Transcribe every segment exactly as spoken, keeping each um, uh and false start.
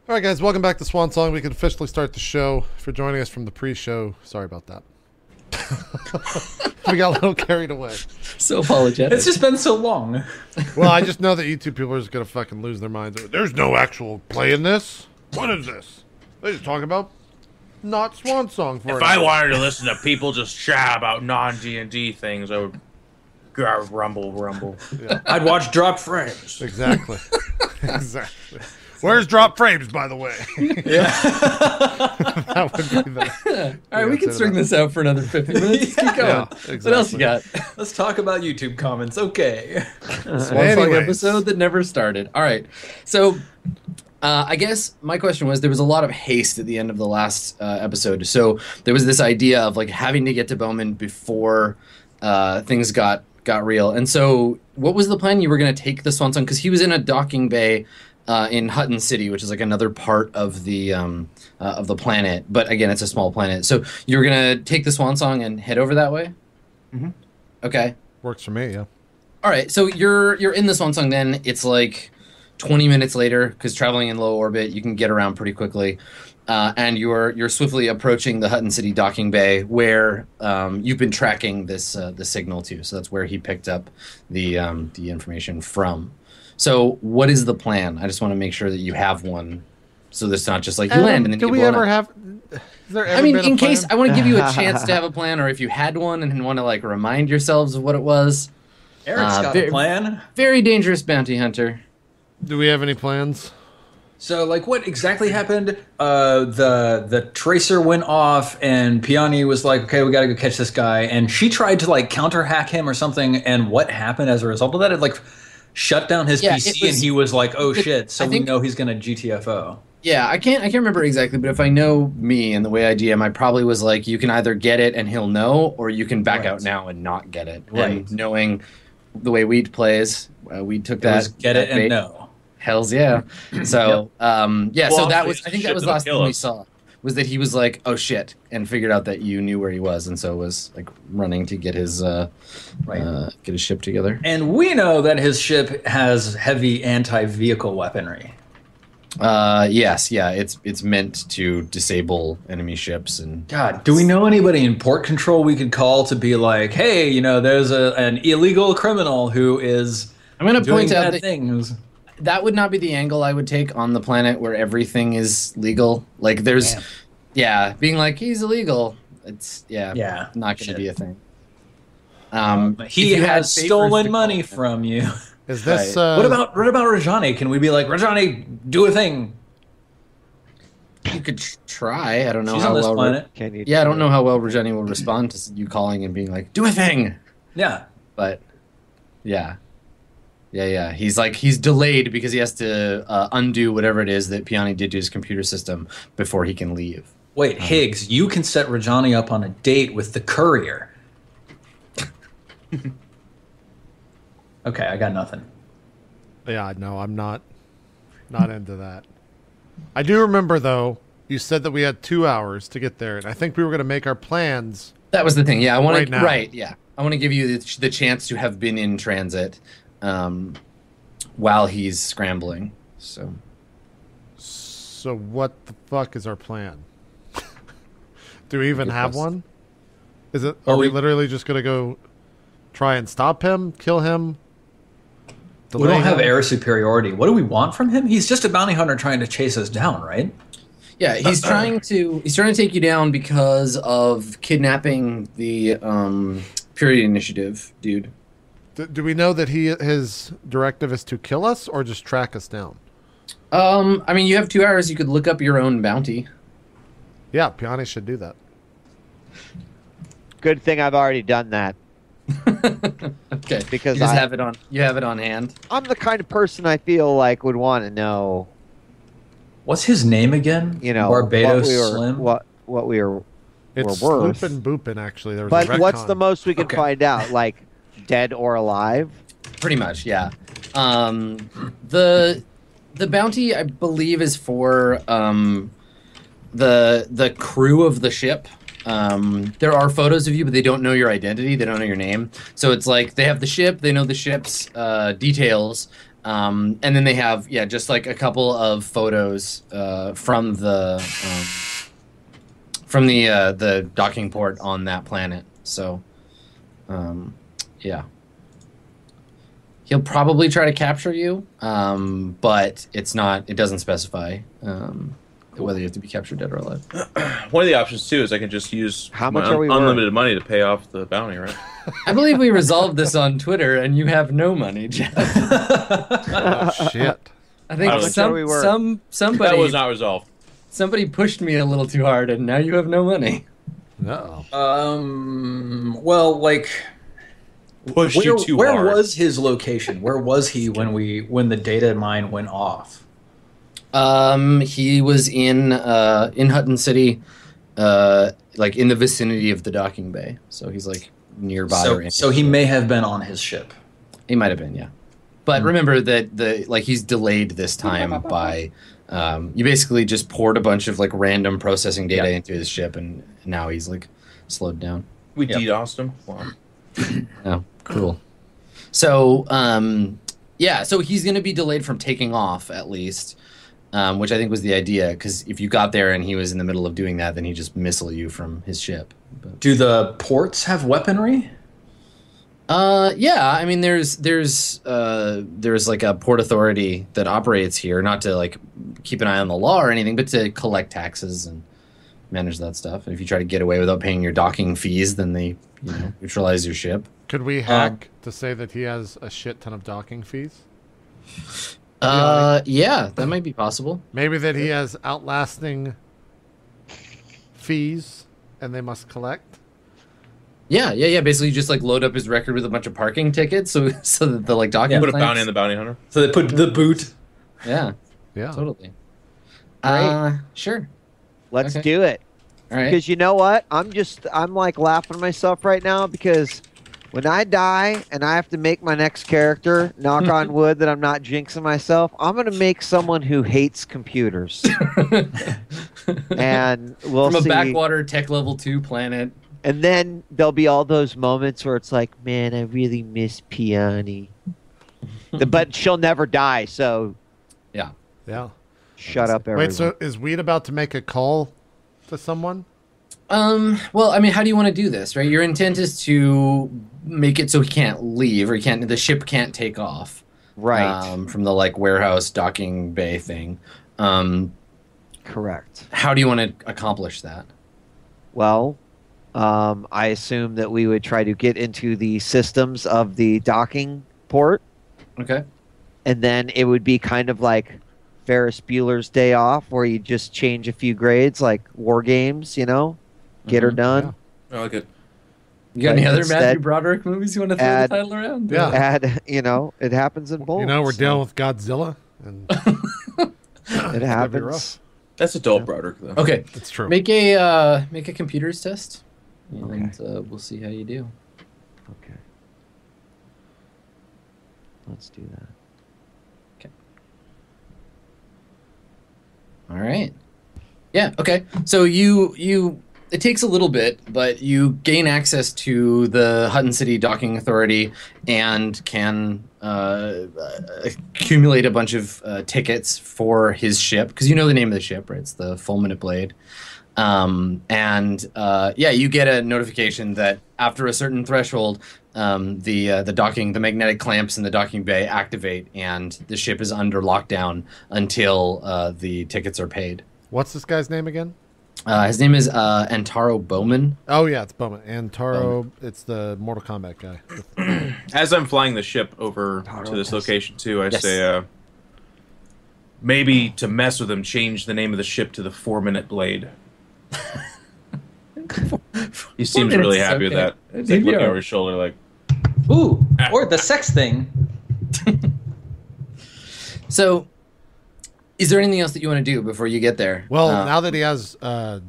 All right, guys, welcome back to Swan Song. We can officially start the show. If you're joining us from the pre-show, sorry about that. We got a little carried away. So apologetic. It's just been so long. Well, I just know that YouTube people are just going to fucking lose their minds. There's no actual play in this. What is this? They just talk about not Swan Song for If an I hour. wanted to listen to people just chat about non-D and D things, I would I would rumble, rumble. Yeah, I'd watch Drop Frames. exactly. Exactly. Where's Drop Frames, by the way? Yeah. That would be the... All right, we can string this out for another fifty minutes. Keep going. Yeah, What else you exactly. got? Let's talk about YouTube comments. Okay. Swan Song Anyways. episode that never started. All right. So, uh, I guess my question was, there was a lot of haste at the end of the last uh, episode. So there was this idea of like having to get to Bowman before uh, things got got real. And so, what was the plan? You were going to take the Swan Song because he was in a docking bay uh, in Hutton City, which is like another part of the um, uh, of the planet. But again, it's a small planet. So you were going to take the Swan Song and head over that way. Mhm. Okay. Works for me, yeah. All right, so you're you're in the Swan Song then. It's like twenty minutes later, because traveling in low orbit, you can get around pretty quickly. Uh, and you're you're swiftly approaching the Hutton City docking bay, where um, you've been tracking this uh, the signal to. So that's where he picked up the um, the information from. So what is the plan? I just want to make sure that you have one, so it's not just like you Adam, land and then do you we get blown ever up. have... Has there ever I mean, been a in case plan? I want to give you a chance to have a plan, or if you had one and want to like remind yourselves of what it was. Eric's Uh, got very- a plan. Very dangerous bounty hunter. Do we have any plans? So, like, what exactly happened? Uh, the the tracer went off, and Piani was like, "Okay, we got to go catch this guy." And she tried to like counter hack him or something. And what happened as a result of that? It like shut down his Yeah, P C, it was- and he was like, "Oh it- shit!" So I we think- know he's gonna G T F O. Yeah, I can't I can't remember exactly, but if I know me and the way I D M, I probably was like, you can either get it and he'll know, or you can back Right. out now and not get it. Right. And knowing the way Weed plays, uh, Weed took It that. was get it that bait. and no. Hells yeah. So um, yeah, Well, so that obviously was I think shit that was the that'll last kill thing we us. saw. Was that he was like, oh shit, and figured out that you knew where he was, and so was like running to get his uh, Right. uh, get his ship together. And we know that his ship has heavy anti-vehicle weaponry. Uh, yes, yeah, it's it's meant to disable enemy ships and God, do we know anybody in port control we could call to be like, hey, you know, there's a, an illegal criminal who is I'm gonna doing point out bad that things. that would not be the angle I would take on the planet where everything is legal. Like there's, Damn. yeah, being like he's illegal. It's yeah, Yeah, not going to shit. be a thing. Um, He if you had has favors stolen to money call- from you. Is this... Right. Uh, what about what about Rajani? Can we be like, Rajani, do a thing? You could tr- try. I don't know She's how on this well. planet. Can you? Yeah, I don't know how well Regeni will respond to you calling and being like, "Do a thing." Yeah. But yeah, yeah, yeah. He's like he's delayed because he has to uh, undo whatever it is that Piani did to his computer system before he can leave. Wait, Higgs, you can set Rajani up on a date with the courier. Okay, I got nothing. Yeah, no, I'm not not into that. I do remember, though, you said that we had two hours to get there, and I think we were going to make our plans. That was the thing. Yeah, I want Right to. now. Right. Yeah, I want to give you the, the chance to have been in transit um, while he's scrambling. So So what the fuck is our plan? Do we even Good have question. one? Is it? Well, Are we we- literally just going to go try and stop him, kill him? We don't delay have him? air superiority. What do we want from him? He's just a bounty hunter trying to chase us down, right? yeah, he's trying to he's trying to take you down because of kidnapping the um, Purity Initiative, dude. Do, do we know that he his directive is to kill us or just track us down? Um, I mean, you have two hours. You could look up your own bounty. Yeah, Piani should do that. Good thing I've already done that. Okay, Because you just I- have it on. You have it on hand. I'm the kind of person I feel like would want to know, What's his name again? you know, Barbados what we were, Slim? what what we were. It's We're worth. Sloopin' Boopin', actually. There was But a what's retcon. the most we can Okay. find out? Like, dead or alive? Pretty much, yeah. Um, the the bounty, I believe, is for um, the the crew of the ship. Um, there are photos of you, but they don't know your identity. They don't know your name. So it's like they have the ship, they know the ship's uh, details, Um, and then they have yeah, just like a couple of photos uh, from the um, from the uh, the docking port on that planet. So, um, yeah, he'll probably try to capture you, um, but it's not. It doesn't specify um, whether you have to be captured dead or alive. One of the options too is I can just use How my much are we un- worth? unlimited money to pay off the bounty, right? I believe we resolved this on Twitter, and you have no money, Jeff. Oh, shit. I think How much some are we worth? some somebody That was not resolved. somebody pushed me a little too hard, and now you have no money. No. Um. Well, like, Pushed where, you too where hard. was his location? Where was he when we when the data mine went off? Um, he was in uh in Hutton City, uh, like in the vicinity of the docking bay. So he's like nearby. or So, in so he may have been on his ship. he might have been, yeah. But remember that the like he's delayed this time by um you basically just poured a bunch of like random processing data Yeah. into his ship, and now he's like slowed down. We Yep. DDoSed him. Wow. Oh, cool. So, um, yeah, so he's going to be delayed from taking off at least, um, which I think was the idea. Because if you got there and he was in the middle of doing that, then he'd just missile you from his ship. But, Do the ports have weaponry? uh, yeah, I mean, there's there's uh, there's like a port authority that operates here, not to like keep an eye on the law or anything, but to collect taxes and manage that stuff. And if you try to get away without paying your docking fees, then they you know neutralize your ship. Could we hack to say that he has a shit ton of docking fees? Uh, yeah, that might be possible. Maybe that he has outlasting fees and they must collect? Yeah, yeah, yeah. Basically, you just like load up his record with a bunch of parking tickets, so so that the like docking. Yeah, Put a plans- bounty on the bounty hunter. So they put the boot. Yeah, Yeah. totally. Uh, sure. Let's Okay. do it. All right. Because you know what? I'm just I'm like laughing at myself right now because when I die and I have to make my next character, knock on wood that I'm not jinxing myself, I'm gonna make someone who hates computers. And we'll From a see. backwater tech level two planet. And then there'll be all those moments where it's like, man, I really miss Peony. The- but she'll never die, so Yeah. Yeah. shut up, everyone. Wait, so is Weed about to make a call to someone? Um. Well, I mean, how do you want to do this, right? Your intent is to make it so he can't leave, or he can't. The ship can't take off. Right. Um, from the like warehouse docking bay thing. Um. Correct. How do you want to accomplish that? Well, um, I assume that we would try to get into the systems of the docking port, Okay. and then it would be kind of like Ferris Bueller's Day Off, where you just change a few grades, like War Games, you know, get her Mhm. done. I like it. You got But any other instead- Matthew Broderick movies you want to throw add- the title around? Yeah. Add, you know, it happens in both. You know, we're dealing with Godzilla, and It gonna be happens. rough. That's adult Broderick, though. Okay. it's true. Make a uh, make a computers test, and Okay. uh, we'll see how you do. Okay. Let's do that. All right. Yeah. Okay. So you you it takes a little bit, but you gain access to the Hutton City Docking Authority and can uh, accumulate a bunch of uh, tickets for his ship, because you know the name of the ship, right? It's the Fulminate Blade. Um, and uh, yeah, you get a notification that after a certain threshold, um, the uh, the docking, the magnetic clamps in the docking bay activate, and the ship is under lockdown until uh, the tickets are paid. What's this guy's name again? Uh, his name is uh, Antaro Bowman. Oh, yeah, it's Bowman. And Taro, it's the Mortal Kombat guy. As I'm flying the ship over to this location, too, I Yes. say, uh, maybe to mess with him, change the name of the ship to the Four Minute Blade. He seems Minutes really is happy with okay. that. He's It's like okay. looking over his shoulder, like, Ooh, or the sex thing. So, is there anything else that you want to do before you get there? Well, Uh, now that he has uh,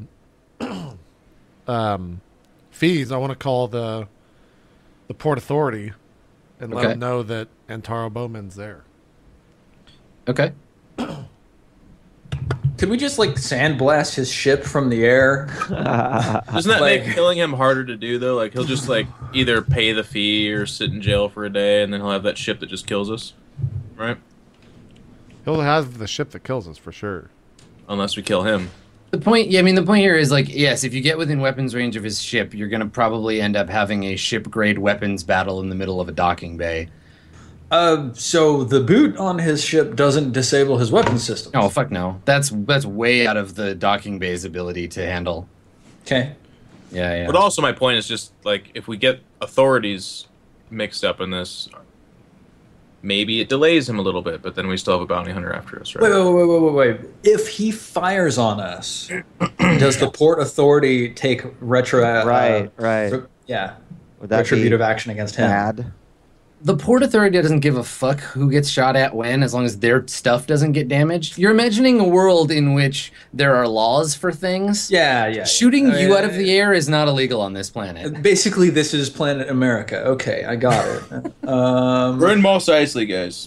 um, fees, I want to call the the Port Authority and let Okay. them know that Antaro Bowman's there. Okay. Could we just like sandblast his ship from the air? doesn't that Like- make killing him harder to do, though? Like, he'll just, like, either pay the fee or sit in jail for a day, and then he'll have that ship that just kills us. right? He'll have the ship that kills us for sure. Unless we kill him. The point, yeah, I mean, the point here is like, yes, if you get within weapons range of his ship, you're going to probably end up having a ship grade weapons battle in the middle of a docking bay. Uh, so the boot on his ship doesn't disable his weapon system. Oh, fuck no. That's that's way out of the docking bay's ability to handle. Okay. Yeah, yeah. But also, my point is just like if we get authorities mixed up in this, maybe it delays him a little bit, but then we still have a bounty hunter after us, right? Wait, wait, wait, wait, wait, wait. If he fires on us, does the port authority take retro? Uh, Right, right. re- yeah. Would that Retributive be action against him. bad? The Port Authority doesn't give a fuck who gets shot at when, as long as their stuff doesn't get damaged. You're imagining a world in which there are laws for things. Yeah, yeah. Shooting yeah. I you mean, out of the air is not illegal on this planet. Basically, this is Planet America. Okay, I got it. um, We're in Mos Eisley, guys.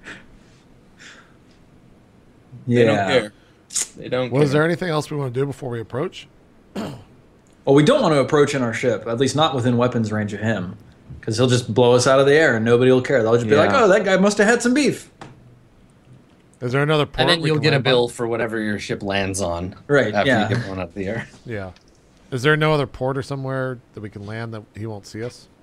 They yeah. don't care. They don't Well, care. is there anything else we want to do before we approach? Well, we don't want to approach in our ship, at least not within weapons range of him, because he'll just blow us out of the air and nobody will care. They'll just be Yeah. like, "Oh, that guy must have had some beef." Is there another port? And then we you'll can get a land on? bill for whatever your ship lands on. Right, After yeah. you get blown out of the air. Yeah. Is there no other port or somewhere that we can land that he won't see us?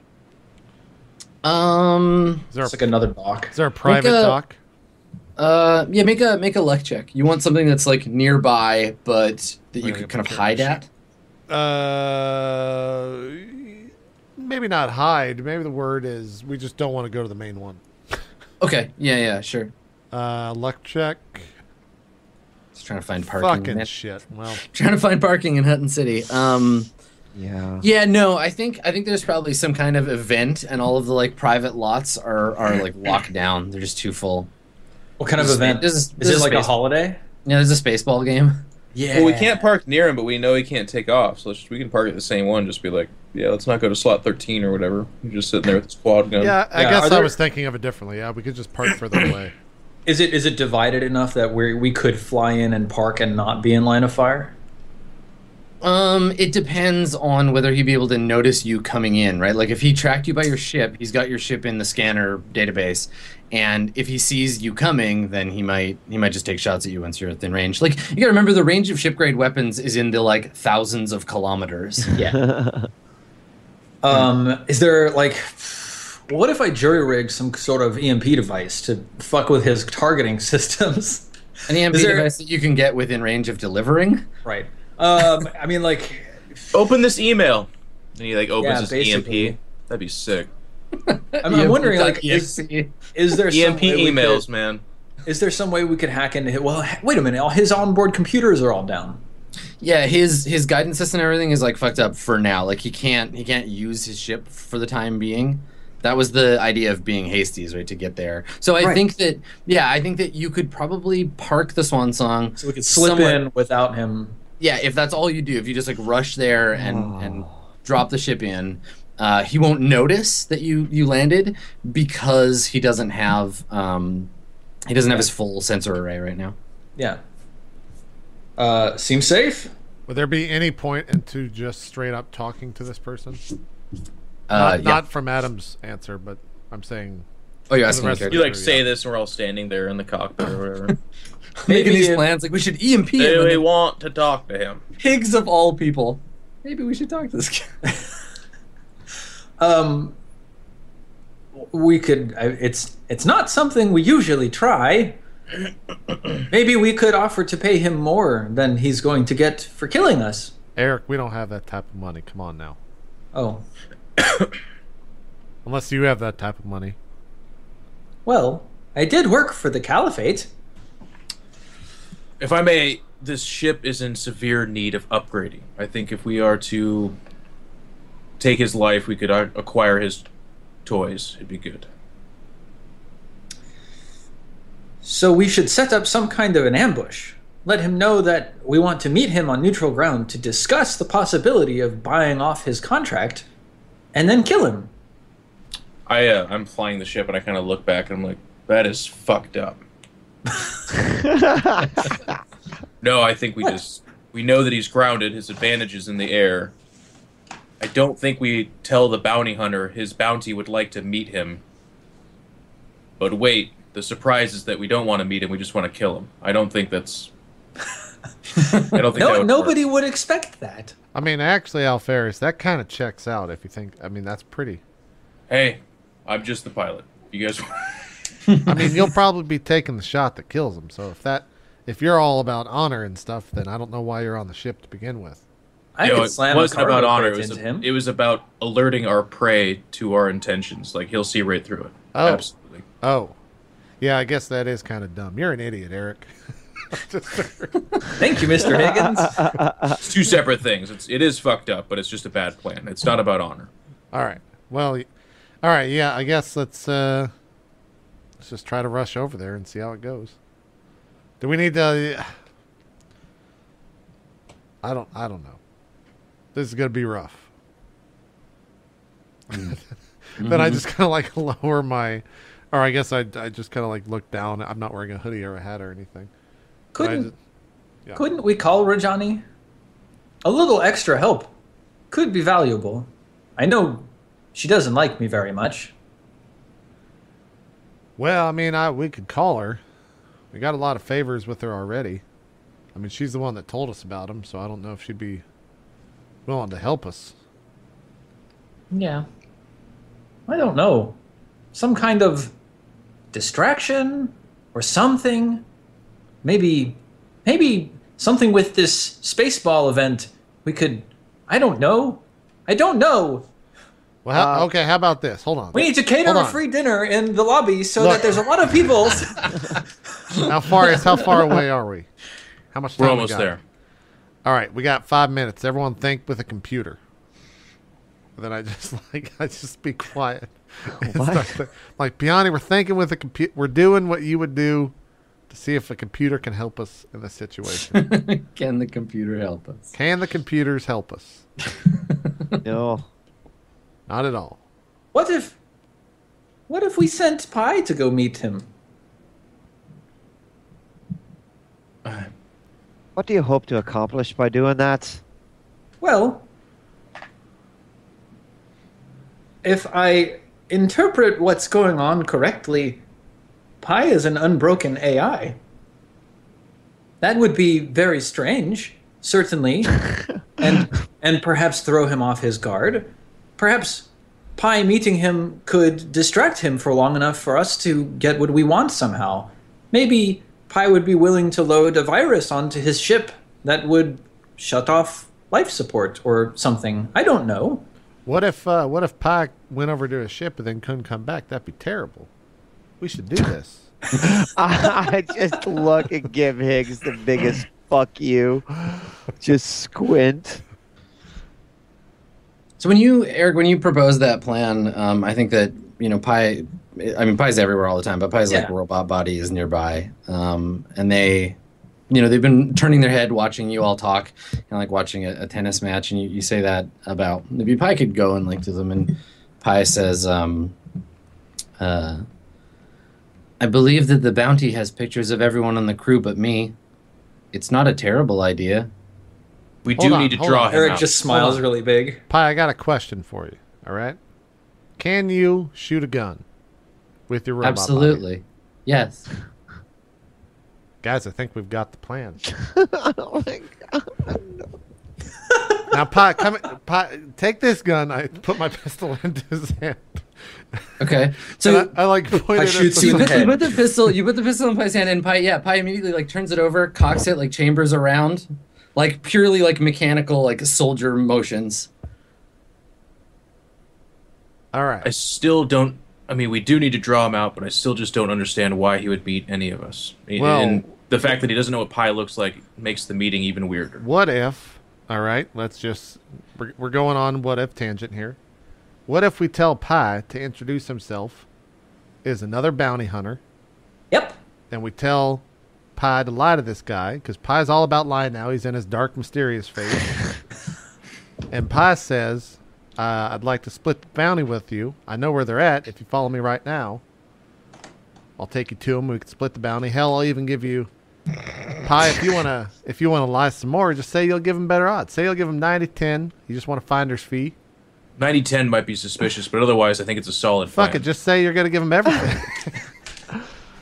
Um. Is there a, It's like another dock. is there a private a- dock? Uh. Yeah. Make a make a luck check. You want something that's like nearby, but that you Right, could a kind of picture. hide at. Uh, maybe not hide. Maybe the word is we just don't want to go to the main one. Okay. Yeah. Yeah. Sure. Uh, luck check. Just trying to find parking. Fucking man. shit. Well, Trying to find parking in Hutton City. Um. Yeah. Yeah, no, I think I think there's probably some kind of event, and all of the like private lots are are like locked down. They're just too full. What kind of This is- event? this Is, is- this it is like a space- holiday? Yeah, there's a spaceball game. Yeah. Well, we can't park near him, but we know he can't take off. So let's just, we can park at the same one. Just be like, yeah, let's not go to slot thirteen or whatever. You're just sitting there with the squad gun. yeah, I Yeah, guess are I there- was thinking of it differently. Yeah, we could just park further away. Is it is it divided enough that we we could fly in and park and not be in line of fire? Um, it depends on whether he'd be able to notice you coming in, right? Like if he tracked you by your ship, he's got your ship in the scanner database, and if he sees you coming, then he might he might just take shots at you once you're within range. Like you gotta remember, the range of ship grade weapons is in the like thousands of kilometers. Yeah. um, is there like, what if I jury rig some sort of E M P device to fuck with his targeting systems? An E M P Is there- device that you can get within range of delivering. Right. Um, I mean, like, Open this email. And he like opens Yeah, his basically. E M P. That'd be sick. I'm, I'm wondering, like, is, E is there E M P some way we emails, could- man. Is there some way we could hack into? Well, ha- wait a minute. All his onboard computers are all down. Yeah, his his guidance system and everything is like fucked up for now. Like he can't he can't use his ship for the time being. That was the idea of being hasties, right, to get there. So I Right. think that yeah, I think that you could probably park the Swan Song. So we could slip somewhere- in without him. Yeah, if that's all you do, if you just like rush there and and drop the ship in, uh, he won't notice that you you landed because he doesn't have um he doesn't have his full sensor array right now. Yeah. Uh, seems safe. Would there be any point into just straight up talking to this person? Uh, not, yeah. not from Adam's answer, but I'm saying Oh, you're the asking the rest of character. You like Yeah. say this, and we're all standing there in the cockpit or whatever. Making Maybe these if- plans like we should E M P him. Do and we the want to talk to him? pigs of all people. Maybe we should talk to this guy. Um, we could. I- It's it's not something we usually try. Maybe we could offer to pay him more than he's going to get for killing us. Eric, we don't have that type of money. Come on now. Oh, Unless you have that type of money. well, I did work for the Caliphate. If I may, this ship is in severe need of upgrading. I think if we are to take his life, we could a- acquire his toys. It'd be good. So we should set up some kind of an ambush. Let him know that we want to meet him on neutral ground to discuss the possibility of buying off his contract, and then kill him. I uh, I'm flying the ship, and I kind of look back, and I'm like, that is fucked up. No, I think we just we know that he's grounded. His advantage is in the air. I don't think we tell the bounty hunter his bounty would like to meet him. But wait, The surprise is that we don't want to meet him. We just want to kill him. I don't think that's. I don't think No, that would nobody work. would expect that. I mean, actually, Alferis, that kind of checks out if you think. I mean, that's pretty. Hey, I'm just the pilot. You guys. I mean, you'll probably be taking the shot that kills him. So if that, if you're all about honor and stuff, then I don't know why you're on the ship to begin with. I You know, could it slam wasn't a cargo about honor. It crate was, into him. it was about alerting our prey to our intentions. Like he'll see right through it. Oh. Absolutely. Oh, yeah, I guess that is kind of dumb. You're an idiot, Eric. Just- Thank you, Mister Higgins. It's two separate things. It's it is fucked up, but it's just a bad plan. It's not about honor. all right. Well, y- all right. Yeah, I guess let's uh, let's just try to rush over there and see how it goes. Do we need to? I don't. I don't know. This is gonna be rough. Then I just kind of like lower my, or I guess I I just kind of like look down. I'm not wearing a hoodie or a hat or anything. But I Couldn't just- yeah. couldn't we call Rajani? A little extra help could be valuable. I know she doesn't like me very much. Well, I mean, I we could call her. We got a lot of favors with her already. I mean, she's the one that told us about them, so I don't know if she'd be willing to help us. Yeah. I don't know. Some kind of distraction or something. Maybe maybe something with this Spaceball event. We could I don't know. I don't know. Well, how, Uh, okay, how about this? Hold on. We need to cater Hold a on. free dinner in the lobby so Look. that there's a lot of people. How far is how far away are we? How much time We're we almost got? there. All right, we got five minutes. Everyone think with a computer. And then I just like I just be quiet. And What? start to- like Piani, we're thinking with a computer. We're doing what you would do to see if a computer can help us in this situation. Can the computer help us? Can the computers help us? No. Not at all. What if what if we sent Pi to go meet him? What do you hope to accomplish by doing that? Well, if I interpret what's going on correctly, Pi is an unbroken A I. That would be very strange, certainly, and and perhaps throw him off his guard. Perhaps Pi meeting him could distract him for long enough for us to get what we want somehow. Maybe Pi would be willing to load a virus onto his ship that would shut off life support or something. I don't know. What if uh, what if Pi went over to a ship and then couldn't come back? That'd be terrible. We should do this. I just look and give Higgs the biggest fuck you. Just squint. So when you, Eric, when you proposed that plan, um, I think that, you know, Pi, I mean, Pi's everywhere all the time, but Pi's like Yeah. robot body is nearby. Um, and they, you know, they've been turning their head watching you all talk, kind of like watching a, a tennis match. And you, you say that about, maybe Pi could go and like to them. And Pi says, um, uh, I believe that the bounty has pictures of everyone on the crew but me. It's not a terrible idea. We Hold do on, need to hold draw on. him Eric out. just smiles on. really big. Pi, I got a question for you. All right. Can you shoot a gun with your robot body? Absolutely. Yes. Guys, I think we've got the plan. Oh my god. Now, Pi, come, Pi, take this gun. I put my pistol into his hand. Okay. So So I, I like pointed I at shoot the you you in put, the you head. put the pistol. You put the pistol in Pi's hand, and Pi, yeah, Pi immediately like turns it over, cocks it, like chambers around, like purely like mechanical, like soldier motions. All right. I still don't. I mean, we do need to draw him out, but I still just don't understand why he would meet any of us. Well- and the fact that he doesn't know what Pi looks like makes the meeting even weirder. What if, all right, let's just, we're, we're going on what if tangent here. What if we tell Pi to introduce himself as another bounty hunter, Yep. and we tell Pi to lie to this guy, because Pi's all about lying now. He's in his dark, mysterious phase. And Pi says, uh, I'd like to split the bounty with you. I know where they're at. If you follow me right now, I'll take you to them. We can split the bounty. Hell, I'll even give you Pi, if you wanna if you wanna lie some more, just say you'll give him better odds. Say you'll give him ninety ten. You just want a finder's fee. ninety ten might be suspicious, but otherwise I think it's a solid Fuck plan. it, just say you're gonna give him everything.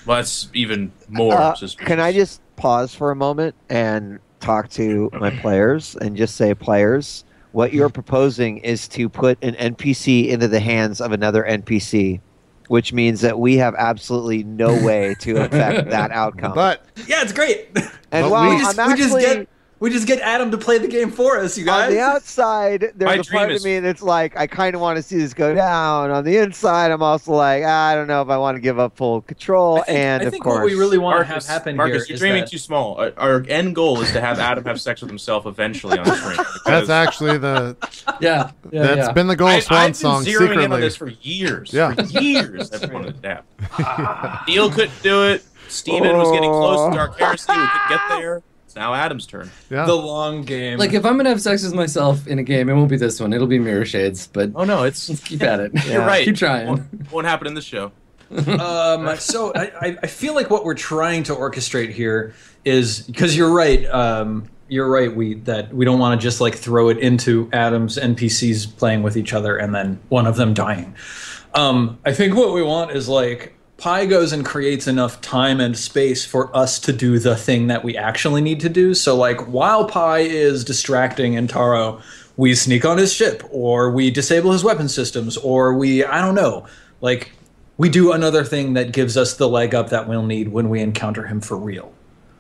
Well, that's even more Uh, suspicious. can I just pause for a moment and talk to my players and just say, players, what you're proposing is to put an N P C into the hands of another N P C, which means that we have absolutely no way to affect that outcome. But Yeah, it's great. and but while we we just, I'm we just actually get we just get Adam to play the game for us, you on guys. the outside, there's My a part dream of is- me that's like, I kind of want to see this go down. On the inside, I'm also like, ah, I don't know if I want to give up full control. I think, and I of think course, what we really want to have Marcus, happen Marcus, here you're is dreaming that too small. Our, our end goal is to have Adam have sex with himself eventually on screen. that's because actually the Yeah, yeah, that's yeah. been the goal I, of Swan I've been Song zeroing in on secretly. this for years. Yeah. For years, I've wanted to happen. Neil couldn't do it. Steven was getting close to Dark Heresy. We could get there. It's now Adam's turn. Yeah. the long game. Like, if I'm gonna have sex with myself in a game, it won't be this one. It'll be Mirror Shades. But Oh no, it's keep at it. you're right. Keep trying. Won't, won't happen in this show. um, so I, I- I feel like what we're trying to orchestrate here is because you're right. Um, you're right. We that we don't want to just like throw it into Adam's N P Cs playing with each other and then one of them dying. Um, I think what we want is like Pi goes and creates enough time and space for us to do the thing that we actually need to do. So like while Pi is distracting Intaro, we sneak on his ship, or we disable his weapon systems, or we I don't know, like. We do another thing that gives us the leg up that we'll need when we encounter him for real.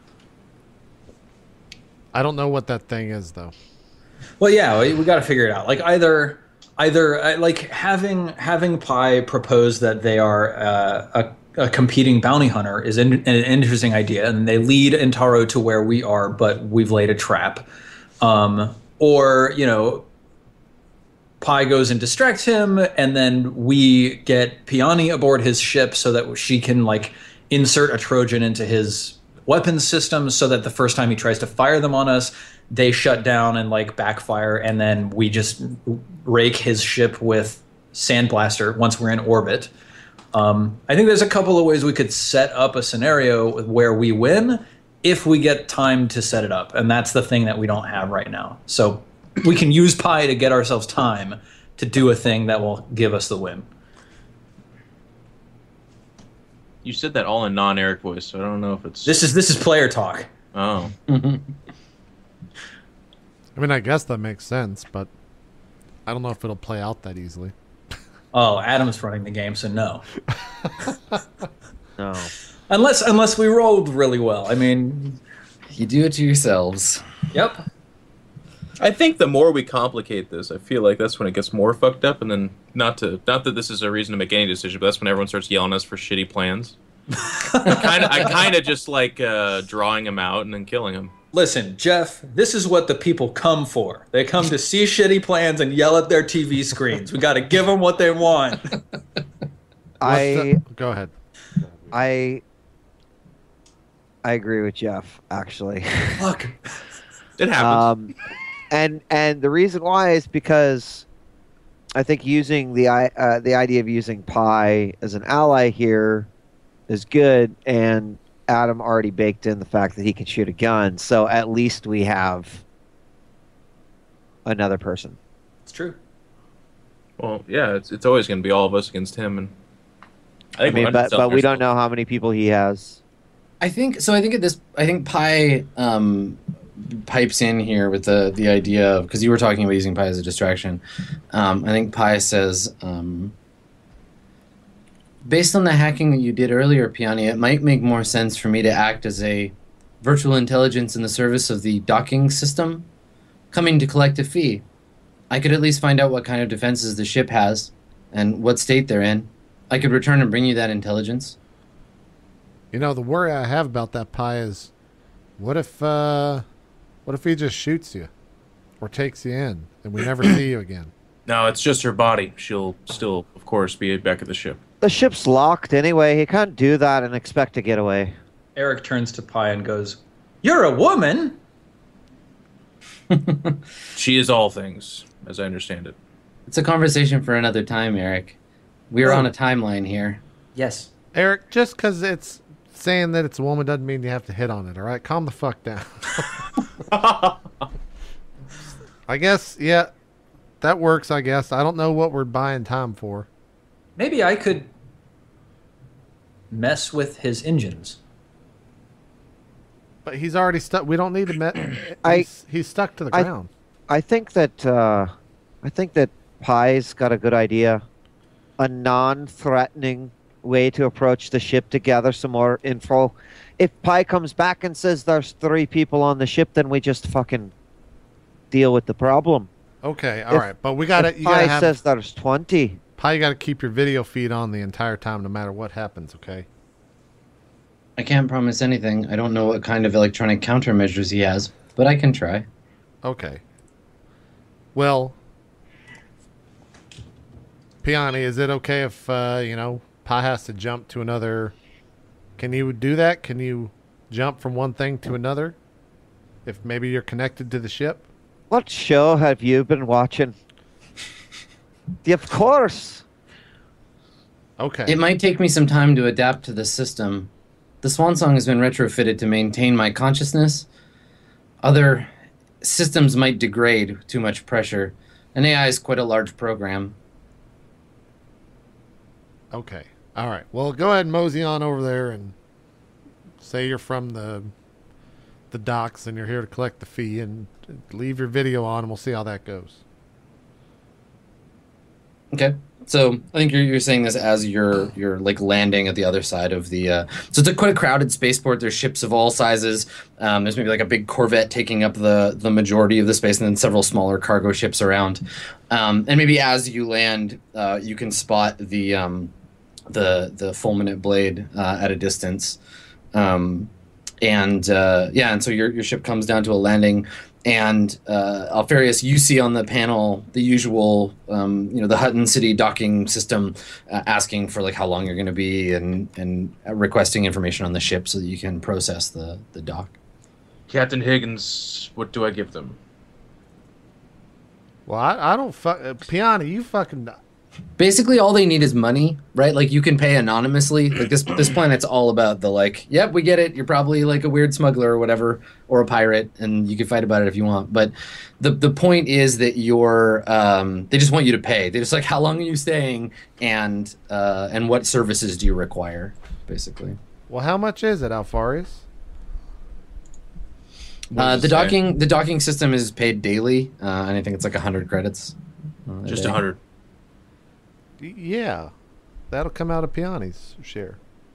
I don't know what that thing is though. Well, yeah, we, we got to figure it out. Like either, either uh, like having having Pi propose that they are uh, a, a competing bounty hunter is an, an interesting idea, and they lead Intaro to where we are, but we've laid a trap. Um, or you know. Pi goes and distracts him, and then we get Piani aboard his ship so that she can like insert a Trojan into his weapons system, so that the first time he tries to fire them on us, they shut down and like backfire, and then we just rake his ship with Sandblaster once we're in orbit. Um, I think there's a couple of ways we could set up a scenario where we win if we get time to set it up, and that's the thing that we don't have right now. So. We can use Pi to get ourselves time to do a thing that will give us the win. You said that all in non-Eric voice, so I don't know if it's. This is this is player talk. Oh. I mean, I guess that makes sense, but I don't know if it'll play out that easily. Oh, Adam's running the game, so no. no. Unless unless we rolled really well. I mean, You do it to yourselves. yep. I think the more we complicate this, I feel like that's when it gets more fucked up, and then not to not that this is a reason to make any decision, but that's when everyone starts yelling at us for shitty plans. I kind of I kind of just like uh, drawing him out and then killing him. Listen, Jeff, this is what the people come for. They come to see shitty plans and yell at their T V screens. We got to give them what they want. I the- Go ahead. I I agree with Jeff, actually. Look. It happens. Um, and and the reason why is because I think using the i- uh, the idea of using Pi as an ally here is good, and Adam already baked in the fact that he can shoot a gun, so at least we have another person. It's true. Well, yeah, it's it's always going to be all of us against him, and I I think mean, we're but but underselling we don't ourselves. know how many people he has. I think so. I think at this, I think Pi um, pipes in here with the the idea of, because you were talking about using Pi as a distraction. Um, I think Pi says, um, based on the hacking that you did earlier, Piani, it might make more sense for me to act as a virtual intelligence in the service of the docking system, coming to collect a fee. I could at least find out what kind of defenses the ship has and what state they're in. I could return and bring you that intelligence. You know, the worry I have about that Pi is, what if, uh, what if he just shoots you, or takes you in, and we never see you again? No, it's just her body. She'll still, of course, be back at the ship. The ship's locked anyway. He can't do that and expect to get away. Eric turns to Pi and goes, "You're a woman?" She is all things, as I understand it. It's a conversation for another time, Eric. We're Oh. on a timeline here. Yes. Eric, just because it's saying that it's a woman doesn't mean you have to hit on it, all right? Calm the fuck down. I guess, yeah, that works, I guess. I don't know what we're buying time for. Maybe I could mess with his engines. But he's already stuck. We don't need to met. I- He's, he's stuck to the I- ground. I think that uh, I think that Pie's got a good idea, a non-threatening way to approach the ship to gather some more info. If Pie comes back and says there's three people on the ship, then we just fucking deal with the problem. Okay, all if- right, but we got to. If You got Pie to have. says there's twenty, Pie, you got to keep your video feed on the entire time, no matter what happens. Okay. I can't promise anything. I don't know what kind of electronic countermeasures he has, but I can try. Okay. Well, Piani, is it okay if uh, you know Pie has to jump to another? Can you do that? Can you jump from one thing to another? If maybe you're connected to the ship. what show have you been watching? Of course. Okay. It might take me some time to adapt to the system. The Swan Song has been retrofitted to maintain my consciousness. Other systems might degrade with too much pressure. An A I is quite a large program. Okay. All right. Well, go ahead and mosey on over there and say you're from the the docks and you're here to collect the fee, and leave your video on, and we'll see how that goes. Okay. So I think you're, you're saying this as you're you're like landing at the other side of the. Uh, so it's a quite a crowded spaceport. There's ships of all sizes. Um, there's maybe like a big Corvette taking up the the majority of the space, and then several smaller cargo ships around. Um, and maybe as you land, uh, you can spot the um, the the fulminate blade uh, at a distance. Um, and uh, yeah, and so your your ship comes down to a landing. And uh, Alfarius, you see on the panel the usual, um, you know, the Hutton City docking system uh, asking for like how long you're going to be, and and requesting information on the ship so that you can process the the dock. Captain Higgins, what do I give them? Well, I, I don't fuck uh, Piani. You fucking. Basically, all they need is money, right? Like you can pay anonymously. Like this this planet's all about the like, yep, we get it. You're probably like a weird smuggler or whatever, or a pirate, and you can fight about it if you want. But the the point is that you're um, they just want you to pay. They're just like, how long are you staying, and uh, and what services do you require, basically. Well, how much is it, Alfarius? What Uh, does the it say? docking the docking system is paid daily, uh, and I think it's like a hundred credits. uh, Just day. a hundred. Y- Yeah, that'll come out of Piani's share.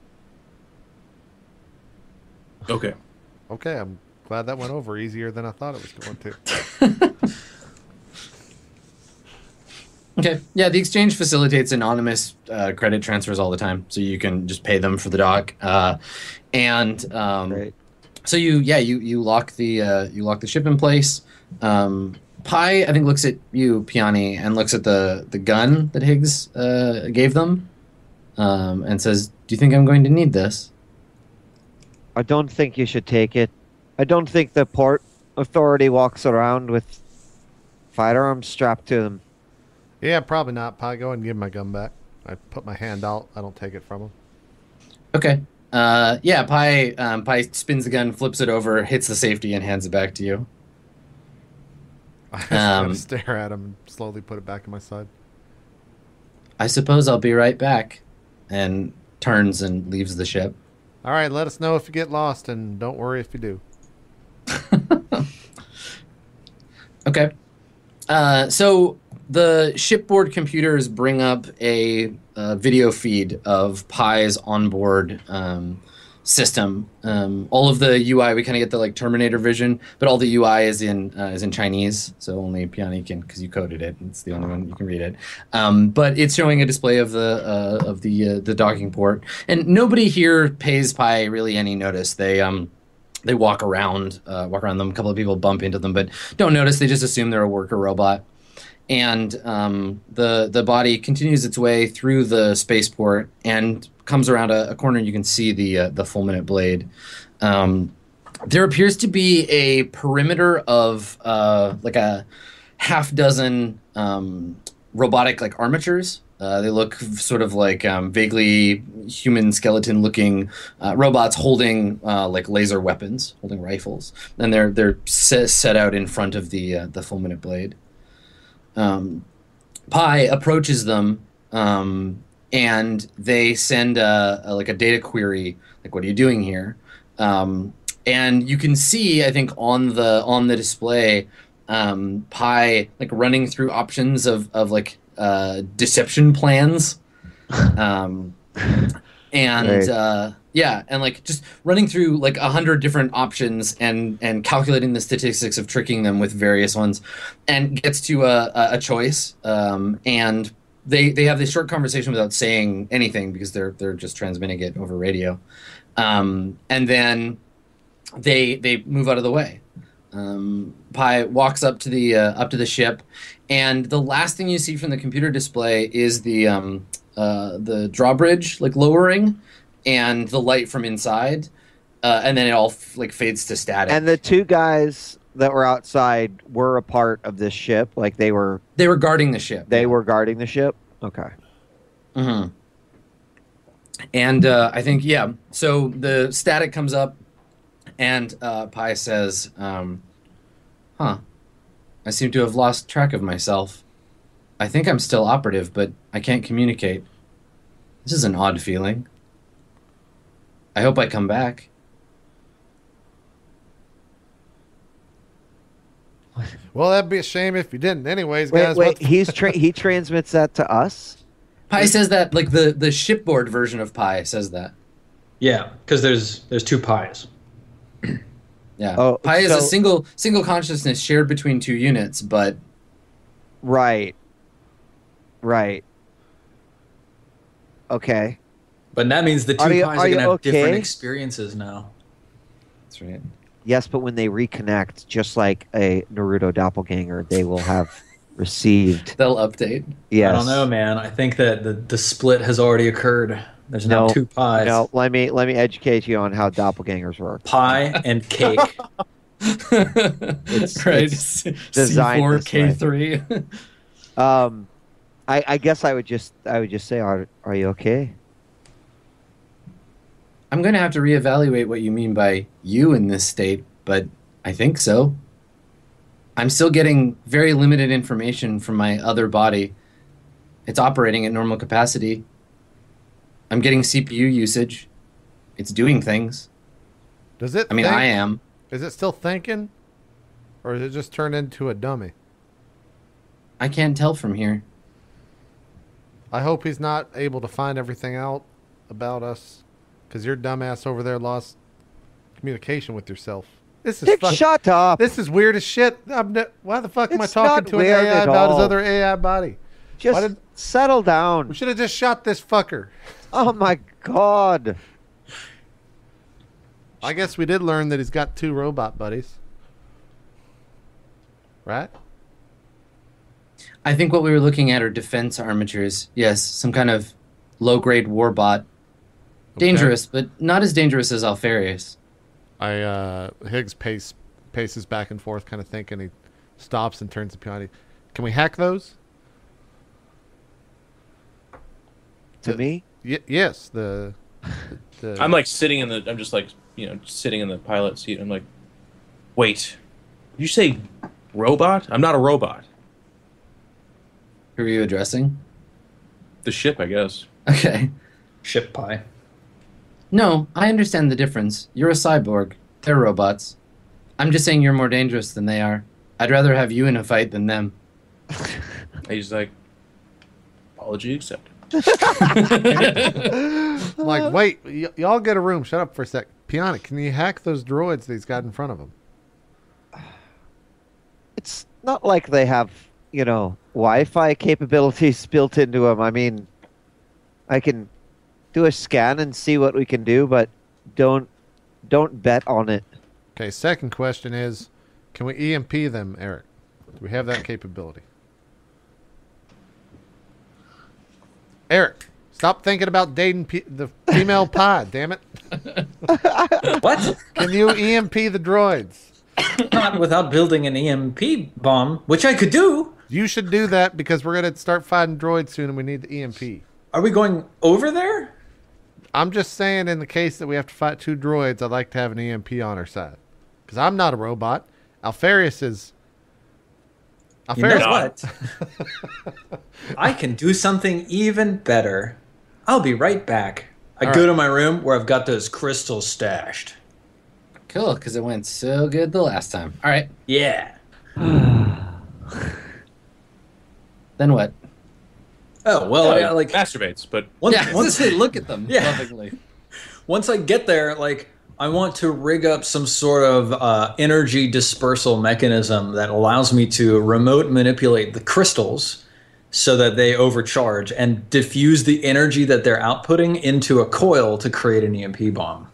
Okay. Okay, I'm glad that went over easier than I thought it was going to. Okay. Yeah, the exchange facilitates anonymous uh, credit transfers all the time, so you can just pay them for the dock. Uh, and um, Great. so you, yeah, you you lock the uh, you lock the ship in place. Um, Pi, I think, looks at you, Piani, and looks at the the gun that Higgs uh, gave them, um, and says, "Do you think I'm going to need this?" I don't think you should take it. I don't think the port authority walks around with firearms strapped to them. Yeah, probably not. Pi, go ahead and give my gun back. I put my hand out. I don't take it from him. Okay. Uh, yeah, Pi um, Pi spins the gun, flips it over, hits the safety, and hands it back to you. I just kind Um, of stare at him and slowly put it back in my side. I suppose I'll be right back, and turns and leaves the ship. All right, let us know if you get lost, and don't worry if you do. Okay. Uh, so the shipboard computers bring up a, uh video feed of Pi's onboard um, system. Um, all of the U I, we kind of get the like Terminator vision, but all the U I is in uh, is in Chinese, so only Piani can, because you coded it. It's the only one you can read it. Um, but it's showing a display of the uh, of the uh, the docking port, and nobody here pays Pi really any notice. They um. They walk around, uh, walk around them. A couple of people bump into them, but don't notice. They just assume they're a worker robot. And um, the the body continues its way through the spaceport and comes around a, a corner. And you can see the uh, the fulminate blade. Um, there appears to be a perimeter of uh, like a half dozen um, robotic like armatures. Uh, they look sort of like um, vaguely human skeleton-looking uh, robots holding uh, like laser weapons, holding rifles, and they're they're set, set out in front of the uh, the fulminate blade. Um, Pi approaches them um, and they send a, a like a data query, like, what are you doing here? Um, and you can see, I think, on the on the display, um, Pi like running through options of of like uh, deception plans, um, and Right. uh, yeah, and like just running through like a hundred different options and and calculating the statistics of tricking them with various ones, and gets to a, a, a choice, um, and they they have this short conversation without saying anything because they're they're just transmitting it over radio, um, and then they they move out of the way. Um, Pi walks up to the uh, up to the ship, and the last thing you see from the computer display is the um, uh, the drawbridge like lowering, and the light from inside, uh, and then it all f- like fades to static. And the two guys that were outside were a part of this ship. Like they were, they were guarding the ship. they were guarding the ship. Okay. hmm And uh, I think, yeah. So the static comes up, and uh, Pi says, um, "Huh, I seem to have lost track of myself. I think I'm still operative, but I can't communicate. This is an odd feeling. I hope I come back." Well, that'd be a shame if you didn't. Anyways, Wait, guys. wait. what the- He's tra- he transmits that to us. Pi says that, like the the shipboard version of Pi says that. Yeah, because there's there's two pies. Yeah, Oh, Pi is a so- single single consciousness shared between two units, but Right. Right. Okay. But that means the two Are you- pies are are, you gonna have different okay? experiences now. that's right. Yes, but when they reconnect, just like a Naruto doppelganger, they will have received. They'll update. Yes. I don't know, man. I think that the, the split has already occurred. There's now No, two pies. No, let me let me educate you on how doppelgangers work. Pie and cake. It's right. it's C designed four, this K three. Um, I, I guess I would just I would just say, are are you okay? I'm going to have to reevaluate what you mean by you in this state, but I think so. I'm still getting very limited information from my other body. It's operating at normal capacity. I'm getting C P U usage. It's doing things. Does it? I mean, think? I am. Is it still thinking, or is it just turned into a dummy? I can't tell from here. I hope he's not able to find everything out about us, because your dumbass over there lost communication with yourself. This is Dick, fuck- shut up. This is weird as shit. I'm ne- why the fuck am I It's talking not to an weird A I at about his all. other A I body? Just Why did- settle down. We should have just shot this fucker. Oh my god. I guess we did learn that he's got two robot buddies. Right? I think what we were looking at are defense armatures. Yes, some kind of low-grade warbot. Dangerous, but not as dangerous as Alfarius. I uh Higgs pace paces back and forth, kind of thinking. He stops and turns to Peony. Can we hack those? To The- me? Y- yes. The. the I'm like sitting in the. I'm just like you know sitting in the pilot seat. I'm like, wait, did you say robot? I'm not a robot. Who are you addressing? The ship, I guess. Okay. Ship pie. No, I understand the difference. You're a cyborg. They're robots. I'm just saying you're more dangerous than they are. I'd rather have you in a fight than them. He's like, apology accepted. I'm like, wait, y- y'all get a room. Shut up for a sec. Peony, can you hack those droids that he's got in front of him? It's not like they have, you know, Wi-Fi capabilities built into them. I mean, I can do a scan and see what we can do, but don't don't bet on it. Okay, second question is, can we E M P them, Eric? Do we have that capability? Eric, stop thinking about dating pe- the female pod, damn it. What? Can you E M P the droids? Not without building an E M P bomb, which I could do. You should do that because we're going to start fighting droids soon and we need the E M P. Are we going over there? I'm just saying in the case that we have to fight two droids, I'd like to have an E M P on our side. Because I'm not a robot. Alfarius is... You know Alfarius, what? I can do something even better. I'll be right back. I All go right. to my room where I've got those crystals stashed. Cool, because it went so good the last time. All right. Yeah. Then what? Oh well, Uh, I, like masturbates, but once, yeah, once, once look at them Yeah. lovingly. once I get there, like I want to rig up some sort of uh, energy dispersal mechanism that allows me to remote manipulate the crystals so that they overcharge and diffuse the energy that they're outputting into a coil to create an E M P bomb.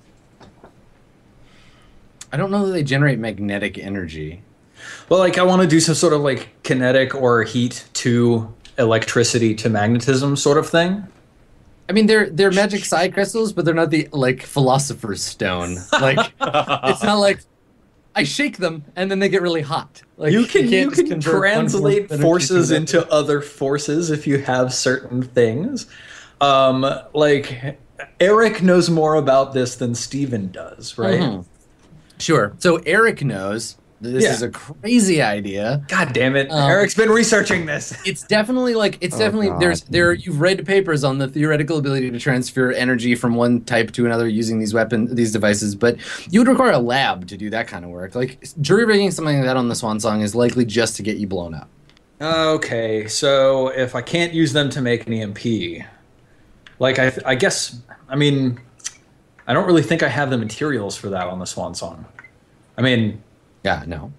I don't know that they generate magnetic energy. Well, like I want to do some sort of like kinetic or heat to electricity to magnetism sort of thing. I mean, they're they're magic psi crystals, but they're not the like philosopher's stone. Like it's not like I shake them and then they get really hot. Like You can you can't just can convert one translate force of energy forces to into other forces if you have certain things. Um, like Eric knows more about this than Steven does, right? Mhm. Sure. So Eric knows this Yeah. is a crazy idea. God damn it! Um, Eric's been researching this. It's definitely like it's Oh, definitely God. there's there you've read papers on the theoretical ability to transfer energy from one type to another using these weapon these devices, but you would require a lab to do that kind of work. Like jury rigging something like that on the Swan Song is likely just to get you blown up. Okay, so if I can't use them to make an E M P, like I, I guess, I mean, I don't really think I have the materials for that on the Swan Song. I mean, Yeah, no.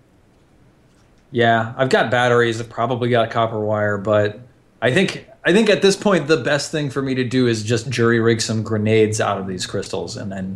yeah, I've got batteries. I've probably got copper wire, but I think I think at this point the best thing for me to do is just jury rig some grenades out of these crystals and then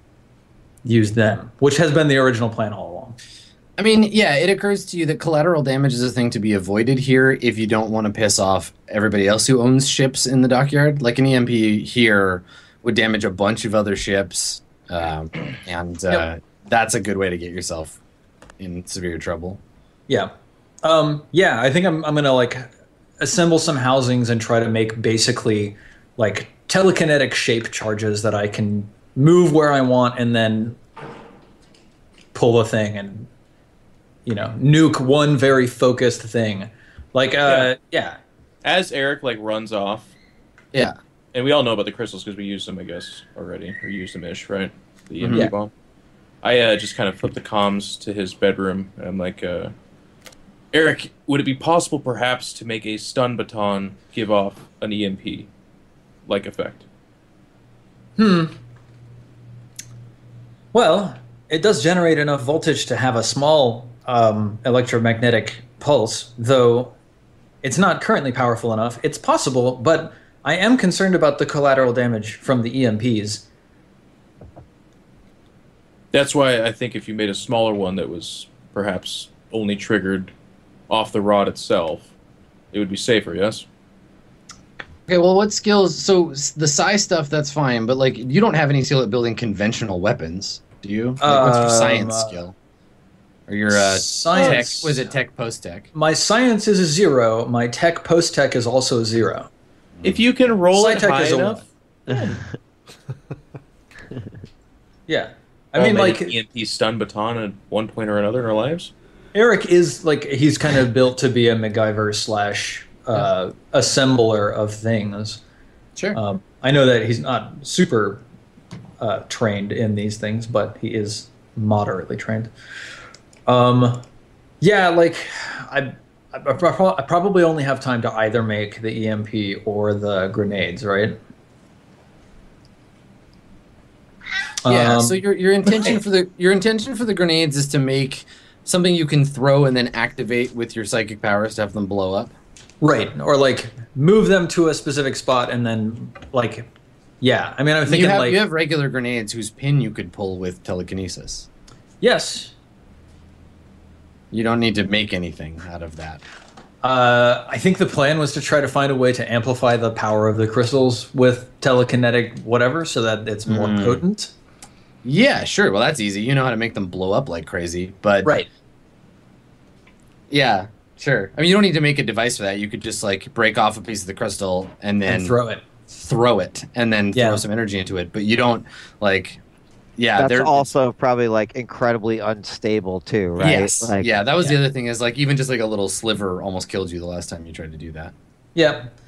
use them, which has been the original plan all along. I mean, yeah, it occurs to you that collateral damage is a thing to be avoided here if you don't want to piss off everybody else who owns ships in the dockyard. Like an E M P here would damage a bunch of other ships, um, and uh, Yep. that's a good way to get yourself in severe trouble. Yeah. Um, yeah, I think I'm, I'm going to like assemble some housings and try to make basically like telekinetic shape charges that I can move where I want and then pull a thing and, you know, nuke one very focused thing. Like, uh, yeah. as Eric like runs off, Yeah. and we all know about the crystals because we used them, I guess, already, or used them ish, right? The E M P Yeah. bomb. I uh, just kind of flip the comms to his bedroom, and I'm like, uh, Eric, would it be possible perhaps to make a stun baton give off an E M P like effect? Hmm. Well, it does generate enough voltage to have a small um, electromagnetic pulse, though it's not currently powerful enough. It's possible, but I am concerned about the collateral damage from the E M Ps. That's why I think if you made a smaller one that was perhaps only triggered off the rod itself, it would be safer, yes? Okay, well, what skills? So s- the psi stuff, that's fine, but like you don't have any skill at building conventional weapons, do you? Like, what's your Um, science uh, skill? Or your uh, tech? Science. Was it tech post tech? My science is a zero. My tech post tech is also zero. If you can roll it Sci-tech high is a enough, Yeah. I I mean, mean, like, E M P stun baton at one point or another in our lives. Eric is like he's kind of built to be a MacGyver slash uh, assembler of things. Sure. Um, I know that he's not super uh, trained in these things, but he is moderately trained. Um, yeah, like I, I, I pro- I probably only have time to either make the E M P or the grenades, right? Yeah. Um, so your your intention for the your intention for the grenades is to make something you can throw and then activate with your psychic powers to have them blow up. right, or like move them to a specific spot and then like, yeah. I mean, I'm thinking you have like you have regular grenades whose pin you could pull with telekinesis. yes. You don't need to make anything out of that. Uh, I think the plan was to try to find a way to amplify the power of the crystals with telekinetic whatever, so that it's more Mm. potent. Yeah, sure. Well, that's easy. You know how to make them blow up like crazy, but Right. Yeah, sure. I mean, you don't need to make a device for that. You could just like break off a piece of the crystal and then And throw it. throw it, and then Yeah. throw some energy into it. But you don't like, yeah. That's they're- also probably like incredibly unstable too, right? Yes. Like, yeah, that was the yeah. other thing is like even just like a little sliver almost killed you the last time you tried to do that. Yeah.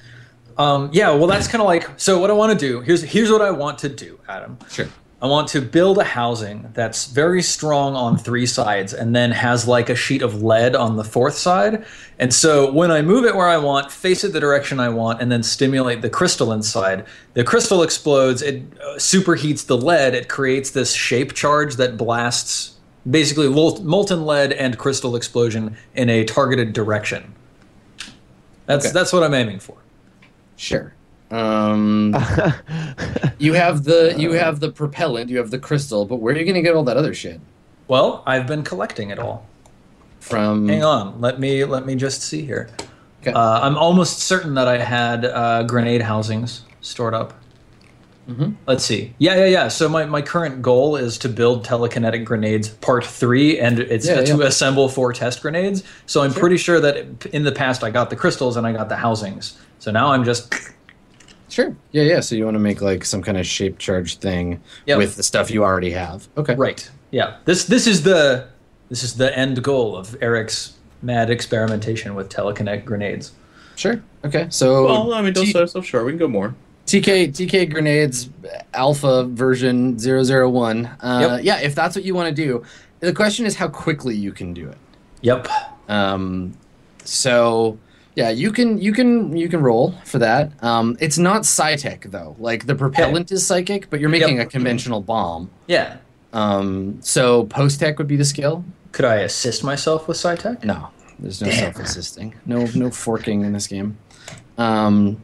Um, yeah, well, that's kind of like so. What I want to do here's here's what I want to do, Adam. Sure. I want to build a housing that's very strong on three sides and then has like a sheet of lead on the fourth side. And so when I move it where I want, face it the direction I want, and then stimulate the crystal inside, the crystal explodes, it uh, superheats the lead, it creates this shape charge that blasts basically mol- molten lead and crystal explosion in a targeted direction. That's Okay. that's what I'm aiming for. Sure. Um, you have the you have the propellant, you have the crystal, but where are you going to get all that other shit Well, I've been collecting it all. from? Hang on, let me let me just see here. Okay. Uh, I'm almost certain that I had uh, grenade housings stored up. Mhm. Let's see. Yeah, yeah, yeah. So my, my current goal is to build telekinetic grenades part three, and it's Yeah, to yeah. assemble four test grenades. So I'm pretty sure that in the past I got the crystals and I got the housings. So now I'm just Sure. Yeah, yeah. So you want to make like some kind of shape charge thing Yep. with the stuff you already have. Okay. right. Yeah. This this is the this is the end goal of Eric's mad experimentation with telekinetic grenades. Sure. Okay. So Well, I mean, don't T- sell yourself short. We can go more. T K T K grenades alpha version zero zero one. Uh, Yep. Yeah, if that's what you want to do, the question is how quickly you can do it. Yep. Um, so yeah, you can you can you can roll for that. Um, it's not Psytech though. Like the propellant is psychic, but you're making Yep. a conventional bomb. Yeah. Um, so post tech would be the skill. Could I assist myself with Psytech? No, there's no Damn. self-assisting. No, no forking in this game. Um,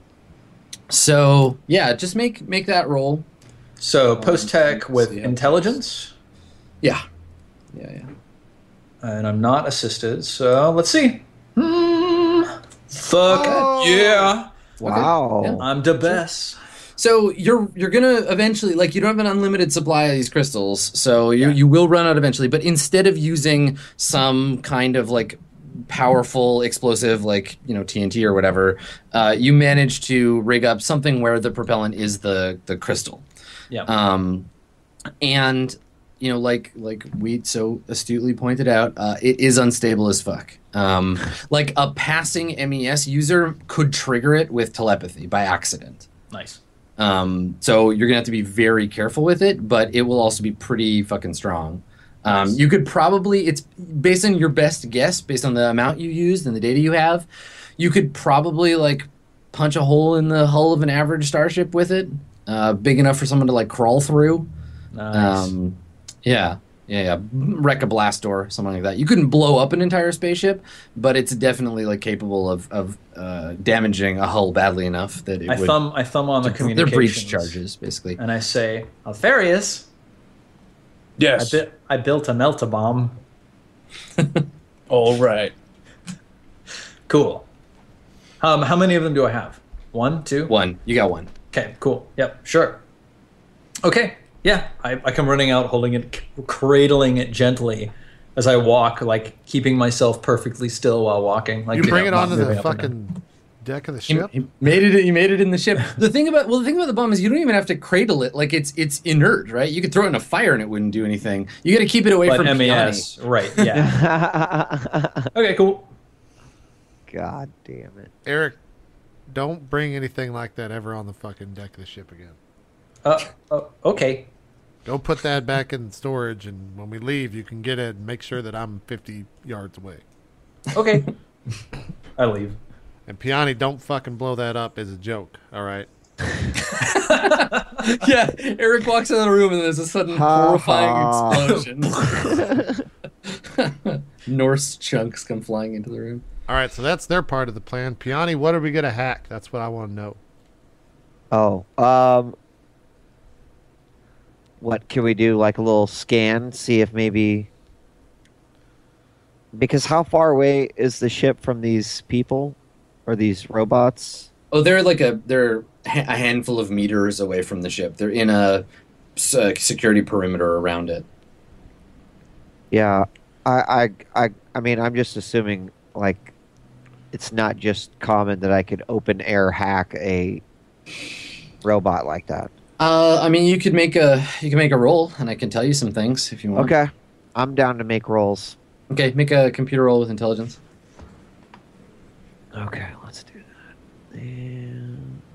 so yeah, just make make that roll. So post tech with yeah. intelligence, Yeah, yeah, yeah. and I'm not assisted. So let's see. Hmm. Fuck Oh. yeah! Wow. Yeah. I'm the best. So you're you're gonna eventually, like, you don't have an unlimited supply of these crystals, so you Yeah. you will run out eventually. But instead of using some kind of like powerful explosive like, you know, T N T or whatever, uh, you manage to rig up something where the propellant is the the crystal. Yeah. Um, and you know, like like Wheat so astutely pointed out, uh, it is unstable as fuck. Um, like a passing M E S user could trigger it with telepathy by accident. Nice. Um, so you're gonna have to be very careful with it, but it will also be pretty fucking strong. Um, Nice. you could probably, it's based on your best guess, based on the amount you used and the data you have, you could probably like punch a hole in the hull of an average starship with it, uh, big enough for someone to like crawl through. Nice. Um, yeah, yeah, yeah. Wreck a blast door, something like that. You couldn't blow up an entire spaceship, but it's definitely like capable of of uh, damaging a hull badly enough that it I would. thumb I thumb on the They're communications. breach charges, basically. And I say, Alfarius, I, Yes. bi- I built a melta bomb. All right. Cool. Um, how many of them do I have? One, two. One, you got one. Okay, cool. Yep, sure. Okay, yeah. I, I come running out, holding it, cradling it gently as I walk, like keeping myself perfectly still while walking. Like You bring know, it not onto moving the up and down. fucking deck of the He, ship. he made it. He made it in the ship. The thing about well, the thing about the bomb is you don't even have to cradle it. Like it's it's inert, right? You could throw it in a fire and it wouldn't do anything. You got to keep it away But from M E Piani. S, right? Yeah. Okay, cool. God damn it. Eric, don't bring anything like that ever on the fucking deck of the ship again. Uh, uh, okay. Go put that back in storage, and when we leave, you can get it and make sure that I'm fifty yards away. Okay. I leave. And Piani, don't fucking blow that up as a joke, all right? Yeah, Eric walks in the room and there's a sudden Ha horrifying ha. explosion. Norse chunks come flying into the room. All right, so that's their part of the plan. Piani, what are we going to hack? That's what I want to know. Oh, um, what can we do? Like a little scan, see if maybe. Because how far away is the ship from these people or these robots? Oh, they're like a they're ha- a handful of meters away from the ship. They're in a s- uh, security perimeter around it. Yeah, I, I, I, I mean, I'm just assuming like it's not just common that I could open air hack a robot like that. Uh, I mean, you could make a you can make a roll, and I can tell you some things if you want. Okay, I'm down to make rolls. Okay, make a computer roll with intelligence. Okay, let's do that. And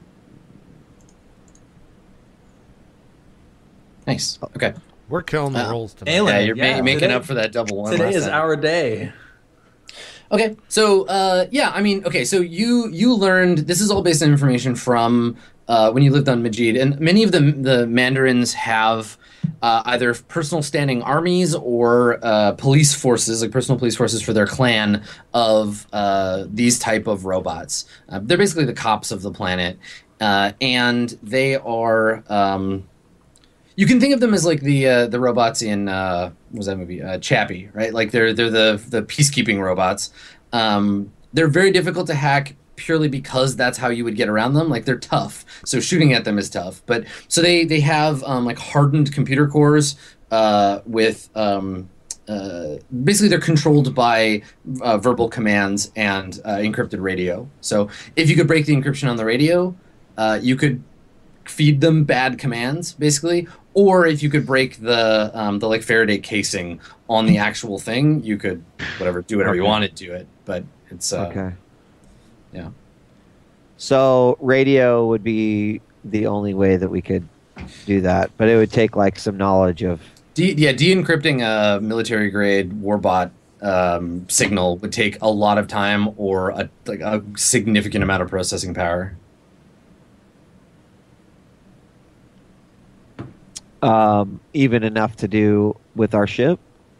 Nice. Okay. We're killing the Uh, rolls tonight. Alien. Yeah, you're ma- Yeah. making Today- up for that double one. Today last is time. our day. Okay, so uh, yeah, I mean, okay, so you you learned this is all based on information from uh, when you lived on Majid, and many of the the Mandarins have uh, either personal standing armies or uh, police forces, like personal police forces for their clan of uh, these type of robots. Uh, they're basically the cops of the planet, uh, and they are. Um, You can think of them as like the uh, the robots in uh, what was that movie? Uh, Chappie, right? Like they're they're the the peacekeeping robots. Um, they're very difficult to hack purely because that's how you would get around them. Like they're tough, so shooting at them is tough. But so they they have um, like hardened computer cores uh, with um, uh, basically they're controlled by uh, verbal commands and uh, encrypted radio. So if you could break the encryption on the radio, uh, you could feed them bad commands, basically. Or if you could break the um, the like Faraday casing on the actual thing, you could whatever do whatever you Okay. wanted to it. But it's uh, Okay. yeah. So radio would be the only way that we could do that, but it would take like some knowledge of. De- yeah, de-encrypting a military grade warbot um, signal would take a lot of time or a like a significant amount of processing power. Um, even enough to do with our ship.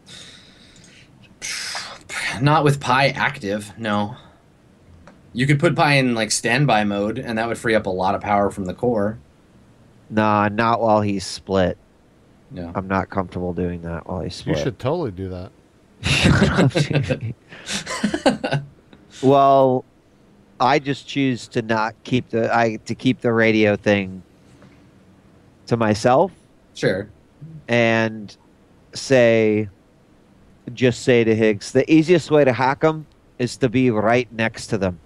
Not with Pi active, no. You could put Pi in like standby mode, and that would free up a lot of power from the core. Nah, not while he's split. Yeah. I'm not comfortable doing that while he's You split. should totally do that. Well, I just choose to not keep the I to keep the radio thing to myself Sure. and say just say to Higgs, the easiest way to hack them is to be right next to them.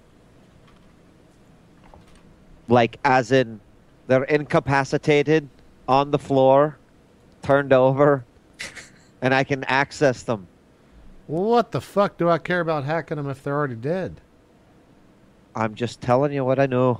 Like as in they're incapacitated on the floor, turned over, and I can access them. Well, what the fuck do I care about hacking them if they're already dead? I'm just telling you what I know.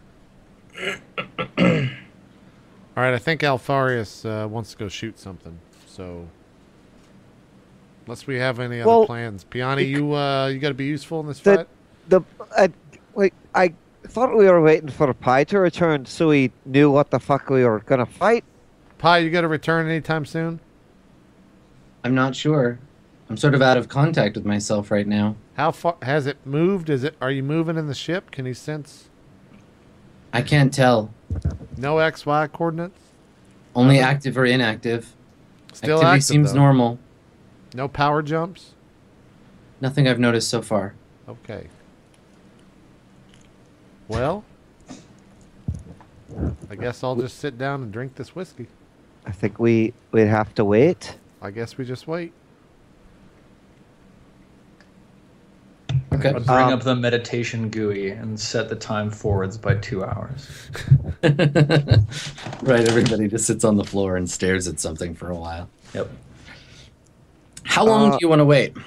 All right, I think Alfarius uh, wants to go shoot something. So, unless we have any other Well, plans, Piani, it- you uh, you got to be useful in this The- fight. The I, wait, I thought we were waiting for Pi to return so we knew what the fuck we were gonna fight. Pi, you got to return anytime soon. I'm not sure. I'm sort of out of contact with myself right now. How far has it moved? Is it? Are you moving in the ship? Can you sense I can't tell. no X Y coordinates? Only Uh-huh. active or inactive. Still Activity active, seems though. normal. No power jumps. Nothing I've noticed so far. Okay. Well, I guess I'll just sit down and drink this whiskey. I think we we'd have to wait. I guess we just wait. Okay. I'd bring Um, up the meditation G U I and set the time forwards by two hours. Right, everybody just sits on the floor and stares at something for a while. Yep. How long Uh, do you want to wait?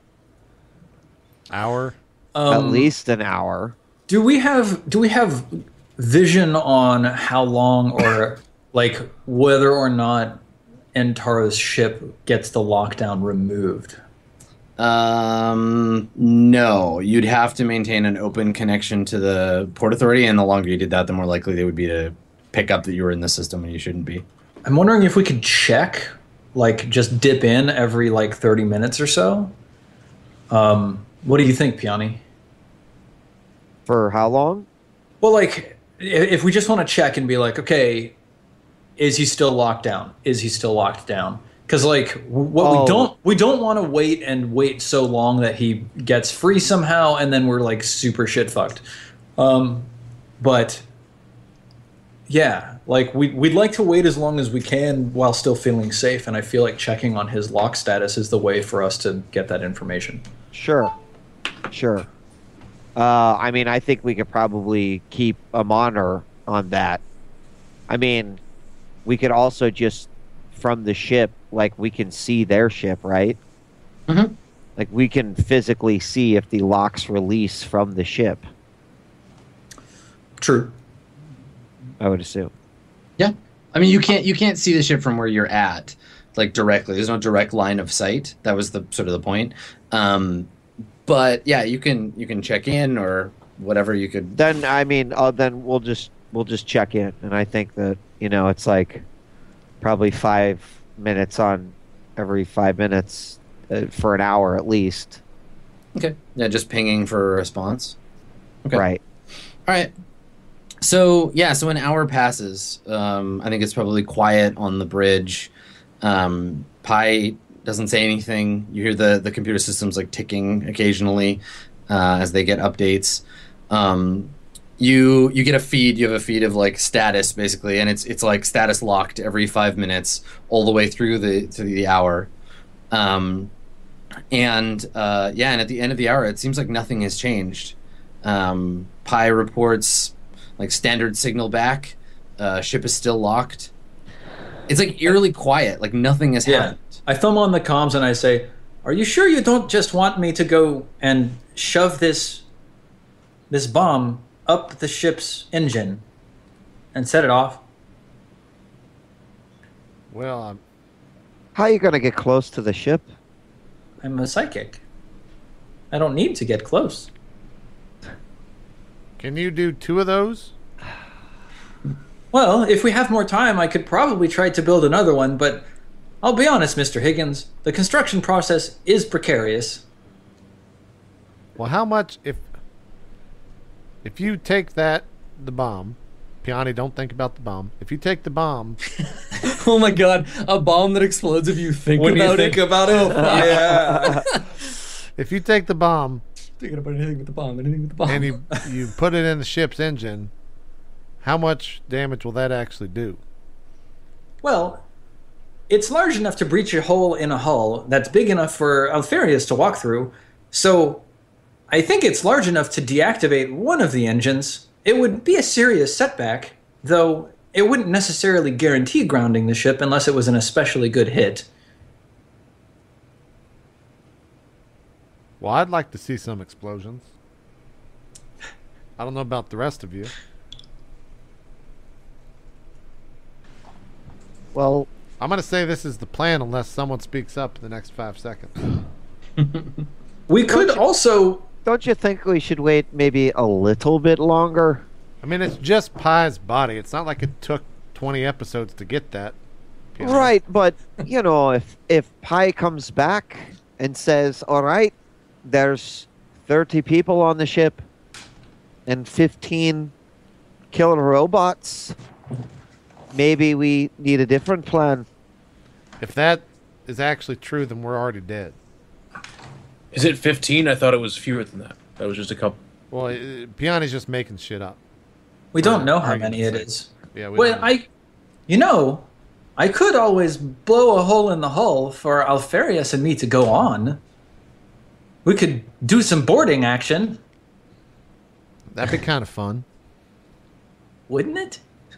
Hour. Um, At least an hour. Do we have do we have vision on how long or like whether or not Entaro's ship gets the lockdown removed? Um, no. You'd have to maintain an open connection to the Port Authority, and the longer you did that, the more likely they would be to pick up that you were in the system when you shouldn't be. I'm wondering if we could check, like just dip in every like thirty minutes or so. Um, what do you think, Piani? For how long? Well, like i- if we just want to check and be like, okay, is he still locked down? Is he still locked down? Because like w- what Oh. we don't we don't want to wait and wait so long that he gets free somehow, and then we're like super shit fucked. Um, but yeah, like we we'd like to wait as long as we can while still feeling safe, and I feel like checking on his lock status is the way for us to get that information. Sure. Sure. Uh, I mean, I think we could probably keep a monitor on that. I mean, we could also just from the ship, like we can see their ship, right? Mhm. Like we can physically see if the locks release from the ship, True. I would assume. Yeah. I mean, you can't you can't see the ship from where you're at, like directly. There's no direct line of sight. That was the sort of the point. Um, but yeah, you can you can check in or whatever you could. Then I mean, uh, then we'll just we'll just check in, and I think that you know it's like probably five minutes on every five minutes uh, for an hour at least. Okay. Yeah, just pinging for a response. Okay. Right. All right. So yeah, so an hour passes. Um, I think it's probably quiet on the bridge. Um, Pi doesn't say anything. You hear the the computer systems like ticking occasionally uh, as they get updates. Um, you you get a feed. You have a feed of like status basically, and it's it's like status locked every five minutes all the way through the through the hour. Um, and uh, yeah, and at the end of the hour, it seems like nothing has changed. Um, Pi reports like standard signal back. Uh, ship is still locked. It's like eerily quiet, like nothing has Yeah. happened. I thumb on the comms and I say, "Are you sure you don't just want me to go and shove this this bomb up the ship's engine and set it off?" Well, I'm, How are you going to get close to the ship? I'm a psychic. I don't need to get close. can you do two of those? Well, if we have more time, I could probably try to build another one, but I'll be honest, Mister Higgins, the construction process is precarious. Well, how much if if you take that the bomb, Piani, don't think about the bomb. If you take the bomb, Oh my god, a bomb that explodes if you think about it. about it, yeah. if you take the bomb Thinking about anything with the bomb, anything with the bomb. and you you put it in the ship's engine, how much damage will that actually do? Well, it's large enough to breach a hole in a hull that's big enough for Alfarius to walk through, so I think it's large enough to deactivate one of the engines. It would be a serious setback, though it wouldn't necessarily guarantee grounding the ship unless it was an especially good hit. Well, I'd like to see some explosions. I don't know about the rest of you. Well, I'm going to say this is the plan unless someone speaks up in the next five seconds. We could Don't you- also... don't you think we should wait maybe a little bit longer? I mean, it's just Pi's body. It's not like it took twenty episodes to get that. You know? Right, but you know, if if Pi comes back and says, "All right, there's thirty people on the ship and fifteen killer robots," maybe we need a different plan. If that is actually true, then we're already dead. Is it fifteen? I thought it was fewer than that. That was just a couple. Well, it, Piani's just making shit up. We don't know how Argument's many it sake. is. Yeah, we Well, don't know. I... You know, I could always blow a hole in the hull for Alfarius and me to go on. We could do some boarding action, That'd be kind of fun. wouldn't it?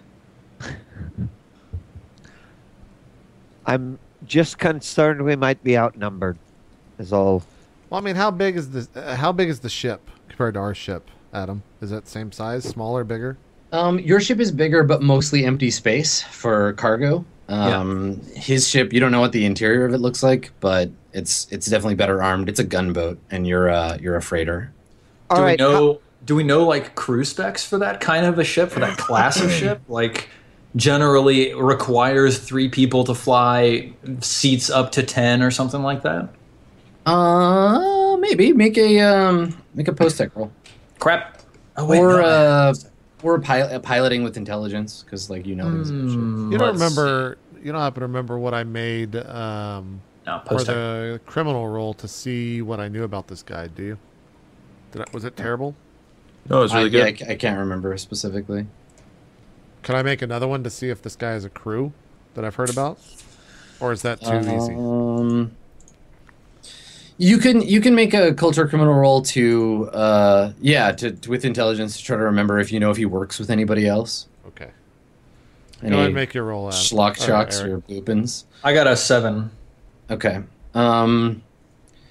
I'm just concerned we might be outnumbered. Is all. Well, I mean, how big is the uh, how big is the ship compared to our ship, Adam? Is that same size, smaller, bigger? Um, your ship is bigger, but mostly empty space for cargo. Um, His ship, you don't know what the interior of it looks like, but it's it's definitely better armed. It's a gunboat, and you're uh, you're a freighter. All do right. we how- know? Do we know like crew specs for that kind of a ship, for that class of ship? Like, generally requires three people to fly, seats up to ten or something like that. Uh, maybe make a um make a post tech roll, Crap. Oh wait, or no, I- uh, or pil- uh, piloting with intelligence, because like you know things. Hmm, You don't let's remember? You don't happen to remember what I made um, see. No, for post tech. the criminal roll to see what I knew about this guy? Do you? Did I, was it terrible? No, it was really I, yeah, I good. ca- I can't remember specifically. Can I make another one to see if this guy is a crew that I've heard about, or is that too easy? Um, you can you can make a culture criminal roll to uh yeah to, to with intelligence to try to remember if you know if he works with anybody else. Okay. Any Go ahead and make your roll out. schlock shocks or boopins. I got a seven. Okay. Um,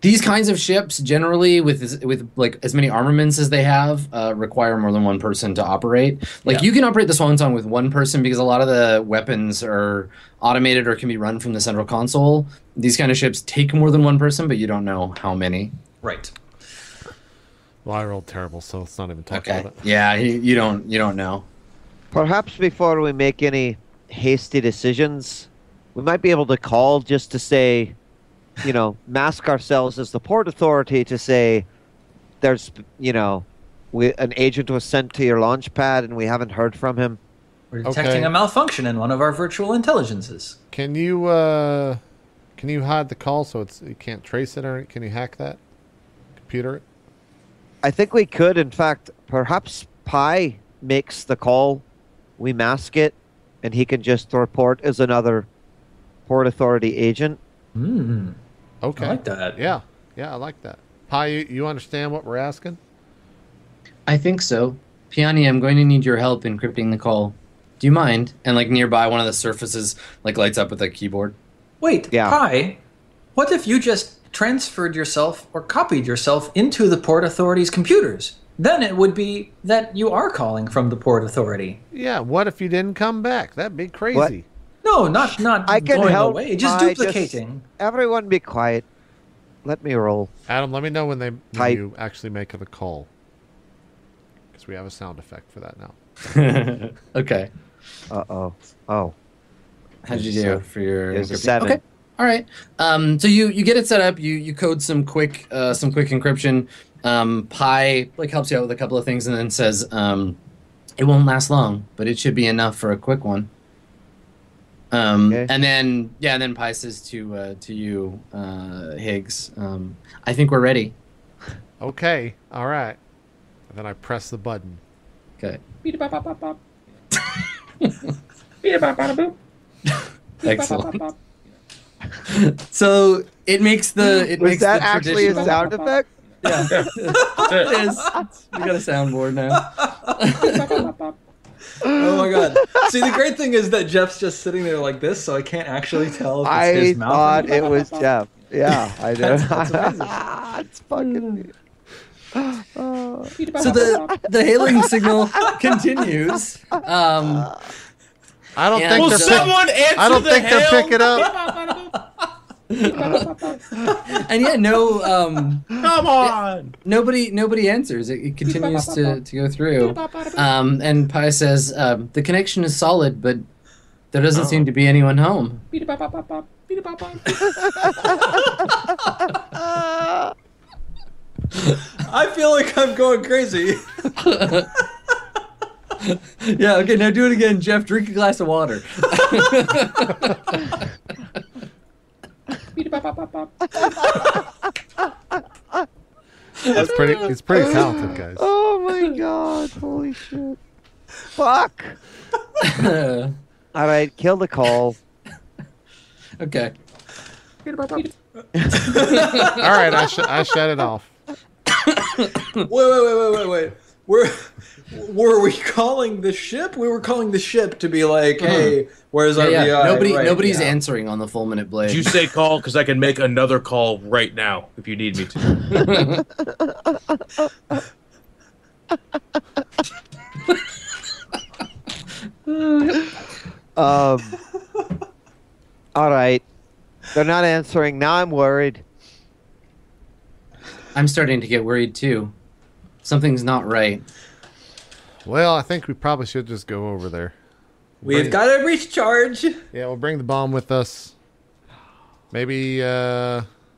these kinds of ships generally with this, with like as many armaments as they have uh, require more than one person to operate. Like Yeah. you can operate the Swan Song with one person because a lot of the weapons are automated or can be run from the central console. These kind of ships take more than one person, but you don't know how many. Right. Well, I rolled terrible, so let's not even talk Okay. about it. Yeah, you, you don't you don't know. Perhaps before we make any hasty decisions, we might be able to call just to say, you know, mask ourselves as the Port Authority to say there's, you know, we, an agent was sent to your launch pad and we haven't heard from him. We're detecting Okay. a malfunction in one of our virtual intelligences. Can you uh, can you hide the call so it's you can't trace it, or can you hack that computer? I think we could, in fact, perhaps Pi makes the call, we mask it, and he can just report as another Port Authority agent. Hmm. Okay. I like that. Yeah, yeah, I like that. Pi, you, you understand what we're asking? I think so. Piani, I'm going to need your help encrypting the call. Do you mind? And like nearby, one of the surfaces like lights up with a keyboard. Wait, Yeah. Pi, what if you just transferred yourself or copied yourself into the Port Authority's computers? Then it would be that you are calling from the Port Authority. Yeah. What if you didn't come back? That'd be crazy. No, not not I can going help away, just by just- duplicating. Everyone be quiet. Let me roll. Adam, let me know when they when Type. you actually make the call, because we have a sound effect for that now. Okay. Uh-oh. Oh. How did you There's do a- for your there's a encryption? seven. Okay. All right. Um, so you, you get it set up. You you code some quick uh, some quick encryption. Um, Pi like helps you out with a couple of things and then says um, it won't last long, but it should be enough for a quick one. Um, Okay. And then yeah, and then Pi says to uh, to you, uh, Higgs, um, I think we're ready. Okay. All right. And then I press the button. Okay. Excellent. So it makes the it Was makes that the actually a traditional- sound effect? Yeah, it is. We got a soundboard now. Oh my god. See, the great thing is that Jeff's just sitting there like this, so I can't actually tell if it's I his mouth. thought it was Jeff. Yeah, I know. That's- that's amazing. It's fucking. Oh. So the the hailing signal continues. Um, I don't Yeah. think Will they're someone answer I don't the think they're hail? picking up. and yeah, no, um, Come on! nobody nobody answers. It, it continues to, to go through. Um, and Pi says um, the connection is solid, but there doesn't seem to be anyone home. I feel like I'm going crazy. Yeah. Okay. Now do it again, Jeff. Drink a glass of water. That's pretty. He's pretty talented, guys. Oh my god! Holy shit! Fuck! All right, kill the call. Okay. All right, I sh- I shut it off. Wait, wait, wait, wait, wait, wait. We're were we calling the ship? We were calling the ship to be like, hey, where's Yeah, our yeah. V I? Nobody Right, nobody's yeah. answering on the full minute blade. Did you say call? Because I can make another call right now if you need me to. Um. All right. They're not answering. Now I'm worried. I'm starting to get worried too. Something's not right. Well, I think we probably should just go over there. We've Bring- got to recharge. Yeah, we'll bring the bomb with us. Maybe, uh...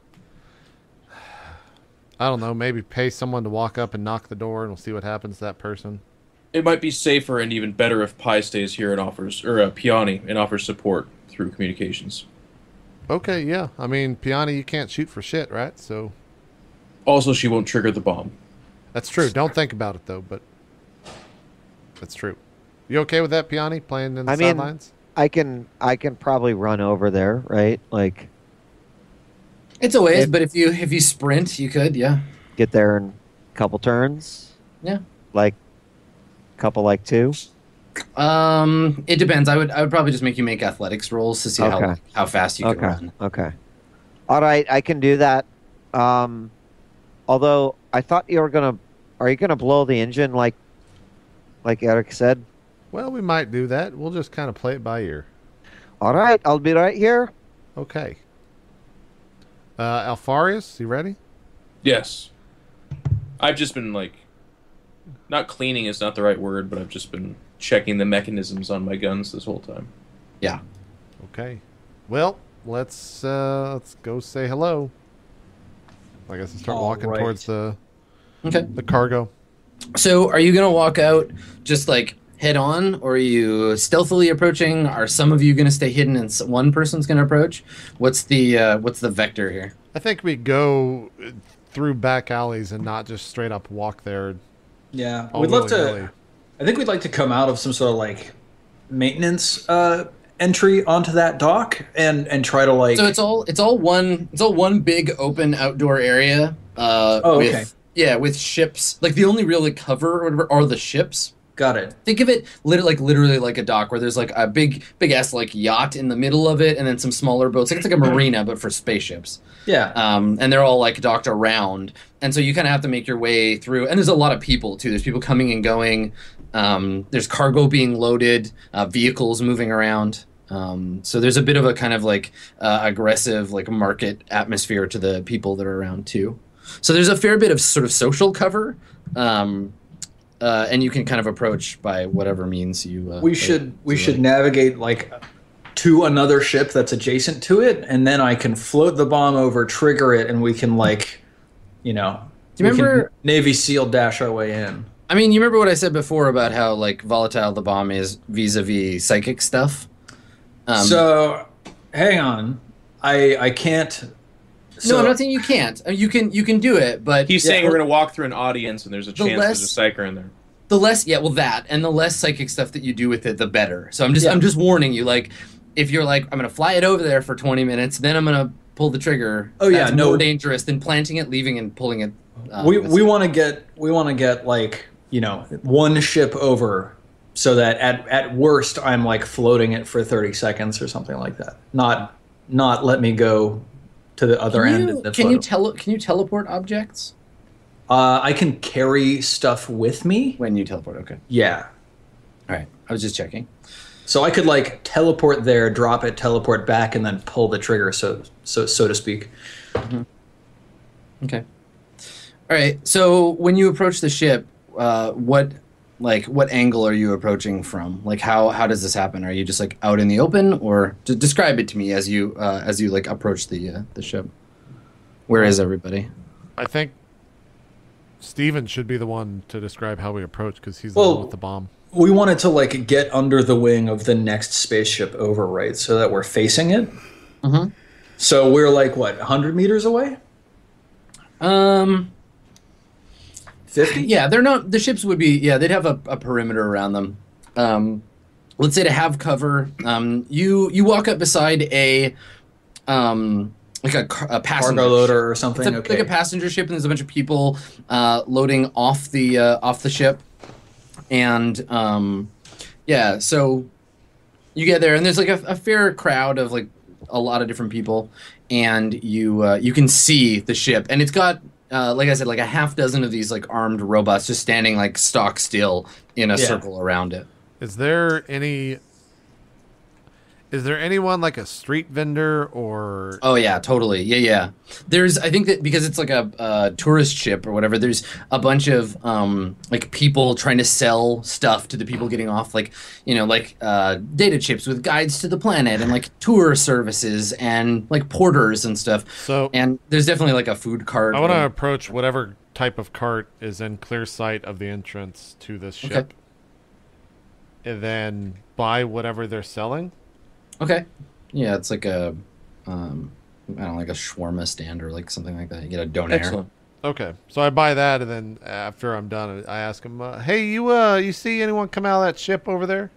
I don't know, maybe pay someone to walk up and knock the door and we'll see what happens to that person. It might be safer and even better if Pi stays here and offers, or uh, Piani, and offers support through communications. Okay, yeah. I mean, Piani, you can't shoot for shit, right? So, Also, she won't trigger the bomb. that's true. Don't think about it, though, but... That's true. You okay with that, Piani, playing in the I mean- sidelines? I can. I can probably run over there, right? Like It's a ways, If- but if you if you sprint, you could. Yeah. get there in a couple turns. Yeah. Like couple, like two. Um, it depends. I would I would probably just make you make athletics rolls to see how Okay. how fast you can Okay. run. Okay. All right, I can do that. Um, although I thought you were gonna, are you gonna blow the engine like, like Eric said? Well, we might do that. We'll just kind of play it by ear. All right, I'll be right here. Okay. Uh, Alfarius, you ready? Yes. I've just been like, not cleaning is not the right word, but I've just been checking the mechanisms on my guns this whole time. Yeah. Okay. Well, let's uh, let's go say hello. I guess I start All walking right. towards the Okay. the cargo. So, are you gonna walk out just like head on, or are you stealthily approaching? Are some of you gonna stay hidden and s- one person's gonna approach? What's the uh, what's the vector here? I think we go uh, through back alleys and not just straight up walk there. Yeah, all we'd love willy-nilly. to. I think we'd like to come out of some sort of like maintenance uh, entry onto that dock and and try to like. So it's all it's all one it's all one big open outdoor area. Uh, Oh, with, okay. Yeah, with ships. Like the only really cover or whatever are the ships. Got it. Think of it lit- like literally like a dock where there's like a big big ass like yacht in the middle of it, and then some smaller boats. Like it's like a marina but for spaceships. Yeah. Um, and they're all like docked around, and so you kind of have to make your way through. And there's a lot of people too. There's people coming and going. Um, there's cargo being loaded, uh, vehicles moving around. Um, so there's a bit of a kind of like uh, aggressive like market atmosphere to the people that are around too. So there's a fair bit of sort of social cover, um, uh, and you can kind of approach by whatever means you. Uh, we should we so, should like- navigate like to another ship that's adjacent to it, and then I can float the bomb over, trigger it, and we can like, you know, Do you we can remember- Navy SEAL dash our way in? I mean, you remember what I said before about how like volatile the bomb is vis-a-vis psychic stuff. Um, so, hang on, I I can't. So, no, I'm not saying you can't. I mean, you can you can do it, but He's Yeah, saying well- we're going to walk through an audience and there's a The chance less- there's a psyker in there. the less yeah, well that and the less psychic stuff that you do with it, the better. So I'm just Yeah. I'm just warning you. Like, if you're like I'm gonna fly it over there for twenty minutes, then I'm gonna pull the trigger. Oh, yeah, that's no. more dangerous than planting it, leaving, and pulling it. Uh, we with- we want to get we want to get like you know one ship over, so that at at worst I'm like floating it for thirty seconds or something like that. Not not let me go to the other Can end. you, and then can you float. tele can you teleport objects Uh, I can carry stuff with me. when you teleport? Okay, Yeah. all right. I was just checking. So I could like teleport there, drop it, teleport back, and then pull the trigger, so so so to speak. Okay. All right. So when you approach the ship, uh, what like what angle are you approaching from? Like how how does this happen? Are you just like out in the open, or just describe it to me as you uh, as you like approach the uh, the ship? Where is everybody? I think Steven should be the one to describe how we approach because he's the Well- one with the bomb. We wanted to like get under the wing of the next spaceship over, right? So that we're facing it. Mhm. So we're like what, one hundred meters away? Um. fifty? Yeah, they're not. The ships would be. Yeah, they'd have a, a perimeter around them. Um, let's say to have cover. Um, you you walk up beside a, um, like a, car- a passenger Cargo loader ship. or something. It's a, okay. like a passenger ship, and there's a bunch of people uh, loading off the uh, off the ship, and um, yeah, so you get there, and there's like a, a fair crowd of like a lot of different people, and you uh, you can see the ship, and it's got uh, like I said, like a half dozen of these like armed robots just standing like stock still in a Yeah. circle around it. Is there any? Is there anyone like a street vendor or? Oh yeah, totally. Yeah, yeah. There's, I think that because it's like a, uh tourist ship or whatever. There's a bunch of um, like people trying to sell stuff to the people getting off, like you know, like uh, data chips with guides to the planet and like tour services and like porters and stuff. So And there's definitely like a food cart. I want to or- approach whatever type of cart is in clear sight of the entrance to this Okay. ship, and then buy whatever they're selling. Okay. Yeah, it's like a, um, I don't know, like a shawarma stand or like something like that. You get a donair. Excellent. Okay, so I buy that, and then after I'm done, I ask him, uh, "Hey, you, uh, you see anyone come out of that ship over there?"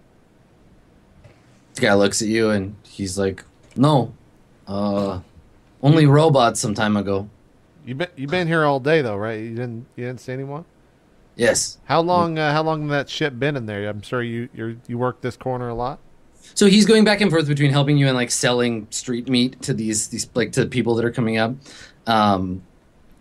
The guy looks at you and he's like, "No, uh, only robots some time ago." You been you been here all day though, right? You didn't you didn't see anyone. Yes. How long? Uh, how long that ship been in there? I'm sure you you you work this corner a lot. So he's going back and forth between helping you and like selling street meat to these these like to people that are coming up. Um,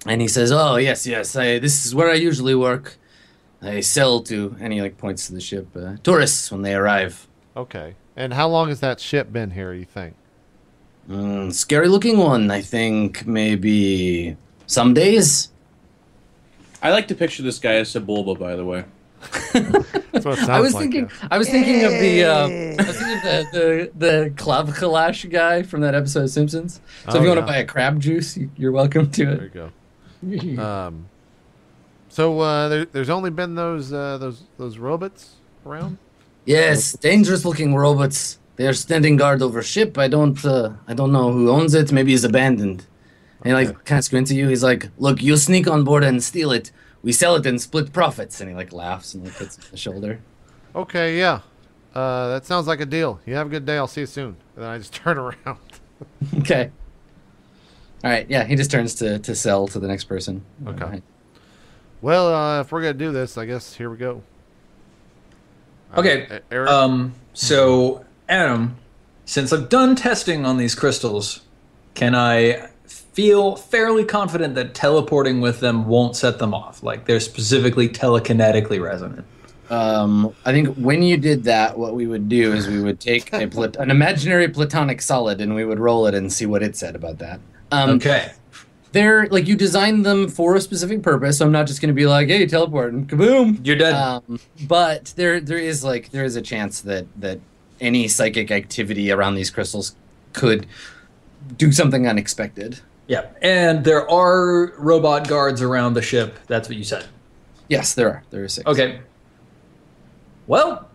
and he says, "Oh yes, yes, I, this is where I usually work. I sell to," and he like points to the ship, uh, tourists when they arrive. Okay. And how long has that ship been here, you think? Mm, scary looking one, I think maybe some days. I like to picture this guy as Sebulba, by the way. That's what it sounds I was like, thinking, yeah. I was thinking of the, um, I was thinking of the the the Klav Kalash guy from that episode of Simpsons. So Oh, if you want yeah. to buy a crab juice, you, you're welcome to There it. you go. Um, so uh, there, there's only been those uh, those those robots around. Yes, dangerous looking robots. They are standing guard over ship. I don't, uh, I don't know who owns it. Maybe it's abandoned. And he like kind of squints at you. He's like, "Look, you sneak on board and steal it. We sell it and split profits." And he like laughs and like puts it on the shoulder. Okay, yeah. Uh, that sounds like a deal. You have a good day. I'll see you soon. And then I just turn around. Okay. All right. Yeah, he just turns to to sell to the next person. Okay. All right. Well, uh, if we're gonna do this, I guess here we go. Okay. Uh, Eric. Um, so, Adam, since I've done testing on these crystals, can I feel fairly confident that teleporting with them won't set them off? Like they're specifically telekinetically resonant. Um, I think when you did that, what we would do is we would take a plat- an imaginary platonic solid and we would roll it and see what it said about that. Um, Okay. They're like you designed them for a specific purpose. So I'm not just going to be like, "Hey, teleport and kaboom, You're dead. Um, but there, there is like there is a chance that that any psychic activity around these crystals could do something unexpected. Yeah. And there are robot guards around the ship. That's what you said. Yes, there are. There are six. Okay. Well,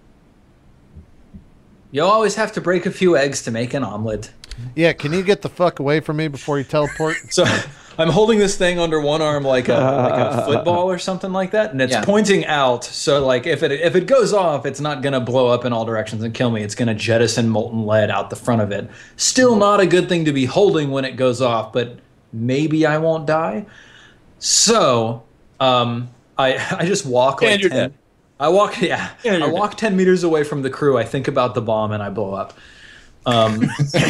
you always have to break a few eggs to make an omelet. Yeah, can you get the fuck away from me before you teleport? So I'm holding this thing under one arm like a like a football or something like that, and it's Yeah. pointing out. So like if it if it goes off, it's not gonna blow up in all directions and kill me. It's gonna jettison molten lead out the front of it. Still not a good thing to be holding when it goes off, but maybe I won't die. So um, I I just walk like And you're ten. dead. I walk yeah. And I you're walk ten meters away from the crew. I think about the bomb and I blow up. Um,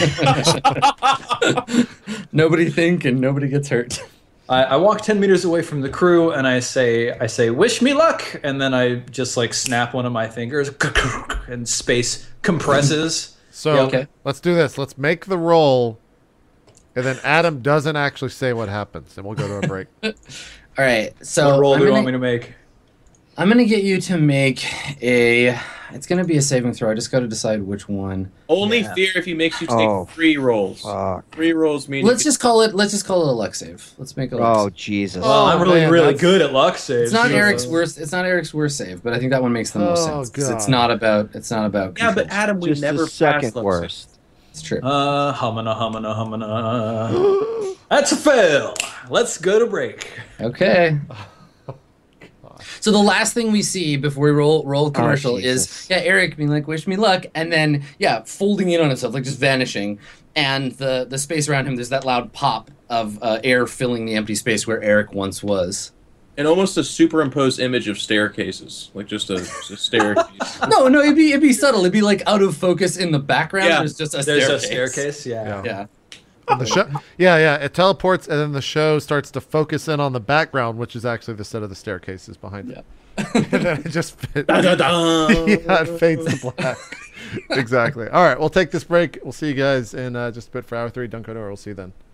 Nobody think and nobody gets hurt. I, I walk ten meters away from the crew and I say, I say, "Wish me luck," and then I just like snap one of my fingers, and space compresses. So Yeah, okay. let's do this. Let's make the roll, and then Adam doesn't actually say what happens, and we'll go to a break. All right. So What roll I'm do you gonna, want me to make? I'm gonna get you to make a. It's gonna be a saving throw. I just got to decide which one. Only Yeah. fear if he makes you take Oh, three rolls. Fuck. Three rolls mean Let's you just call it. Let's just call it a luck save. Let's make a luck Oh, save. Jesus. Oh, I'm really, man, really that's- good at luck saves. It's not So- Eric's worst. It's not Eric's worst save, but I think that one makes the most Oh, sense. 'Cause It's God. not about. It's not about. Yeah, but controls. Adam, we Just never the passed second luck worst. It's true. Uh, humana, humana, humana. That's a fail. Let's go to break. Okay. So the last thing we see before we roll roll commercial is Jesus. yeah Eric being like wish me luck and then yeah folding in on himself like just vanishing and the the space around him there's that loud pop of uh, air filling the empty space where Eric once was. And almost a superimposed image of staircases, like just a, just a staircase. No no it'd be it'd be subtle it'd be like out of focus in the background. Yeah. There's just a There's staircase. a staircase. Yeah. Yeah. And the show, yeah, yeah, it teleports, and then the show starts to focus in on the background, which is actually the set of the staircases behind it. and then it just it, Da-da-da. yeah, it fades to black. Exactly. All right, we'll take this break. We'll see you guys in uh, just a bit for hour three. Dunkodor. We'll see you then.